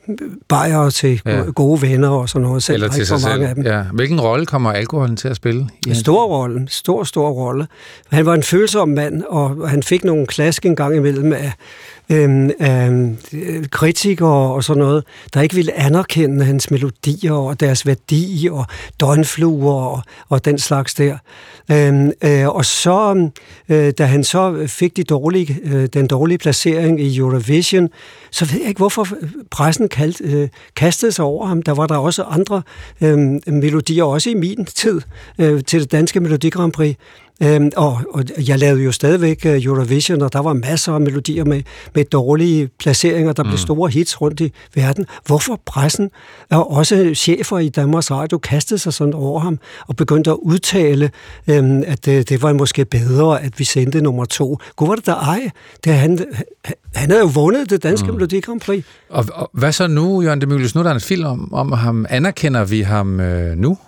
bajere til ja. gode venner og sådan noget. Selv Eller til sig selv. Af dem. Ja. Hvilken rolle kommer alkoholen til at spille? En stor rolle. Stor, stor rolle. Han var en følsom mand, og han fik nogle klask en gang imellem af Øhm, øhm, kritikere og sådan noget, der ikke ville anerkende hans melodier og deres værdi og døgnfluer og, og den slags der. Øhm, øh, og så, øh, da han så fik de dårlige, øh, den dårlige placering i Eurovision, så ved jeg ikke, hvorfor pressen kald, øh, kastede sig over ham. Der var der også andre øh, melodier, også i min tid, øh, til det danske Melodi Grand Prix. Øhm, og, og jeg lavede jo stadigvæk Eurovision, og der var masser af melodier med, med dårlige placeringer, der blev mm. store hits rundt i verden. Hvorfor pressen og også chefer i Danmarks Radio kastede sig sådan over ham og begyndte at udtale, øhm, at det, det var måske bedre, at vi sendte nummer to. Gud var det der ej. Det, han, han havde jo vundet det danske mm. Melodi Grand Prix. Og, og hvad så nu, Jørgen de Mylius? Nu er der en film om, om ham. Anerkender vi ham øh, nu?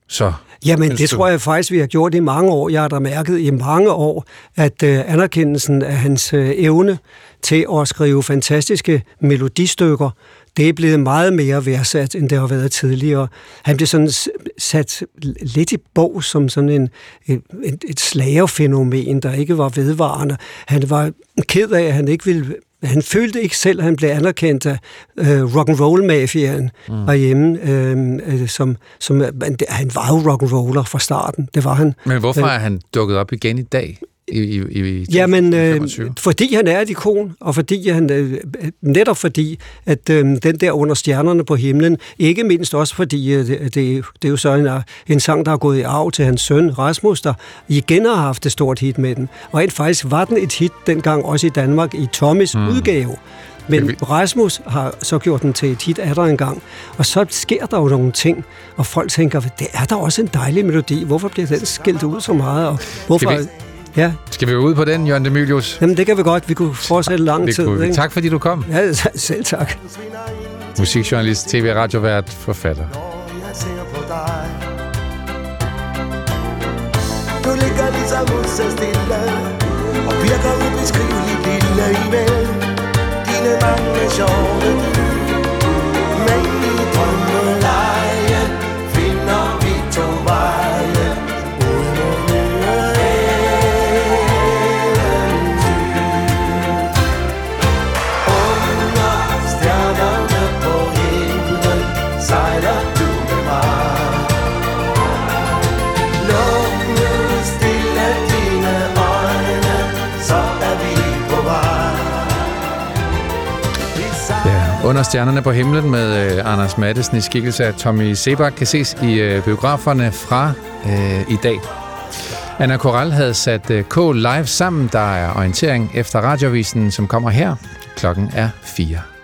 så? Jamen, det tror jeg faktisk, vi har gjort i mange år. Jeg har da mærket i mange år, at øh, anerkendelsen af hans øh, evne til at skrive fantastiske melodistykker, det er blevet meget mere værdsat, end det har været tidligere. Han blev sådan sat lidt i bog som sådan en, et, et slagerfænomen, der ikke var vedvarende. Han var ked af, at han ikke ville... Han følte ikke selv, at han blev anerkendt af øh, rock'n'roll-mafiaen mm. herhjemme. Øh, som, som, han var jo rock'n'roller fra starten. Det var han. Men hvorfor er han dukket op igen i dag? I, i, i Jamen, øh, fordi han er et ikon, og fordi han, øh, netop fordi, at øh, den der under stjernerne på himlen, ikke mindst også fordi, øh, det, det er jo så en, en sang, der er gået i arv til hans søn Rasmus, der igen har haft et stort hit med den. Og rent faktisk var den et hit dengang også i Danmark i Tommys mm. udgave. Men Rasmus har så gjort den til et hit af der engang. Og så sker der jo nogle ting, og folk tænker, det er der også en dejlig melodi. Hvorfor bliver den skilt ud så meget? Og hvorfor... Ja. Skal vi ud på den, Jørgen de Mylius? Jamen, det kan vi godt. Vi kunne fortsætte lang det tid. Kunne vi. Tak, fordi du kom. Ja, selv tak. Musikjournalist, tv- og radiovært, forfatter. Du ligger ligesom så stille og virker ubeskriveligt lille i vel. Dine mange sjove men i drømmeleje finder vi to veje. Under stjernerne på himlen med øh, Anders Matthesen i skikkelse af Tommy Sebak kan ses i øh, biograferne fra øh, i dag. Anna Koral havde sat øh, K live sammen. Der er orientering efter radiovisen, som kommer her. Klokken er fire.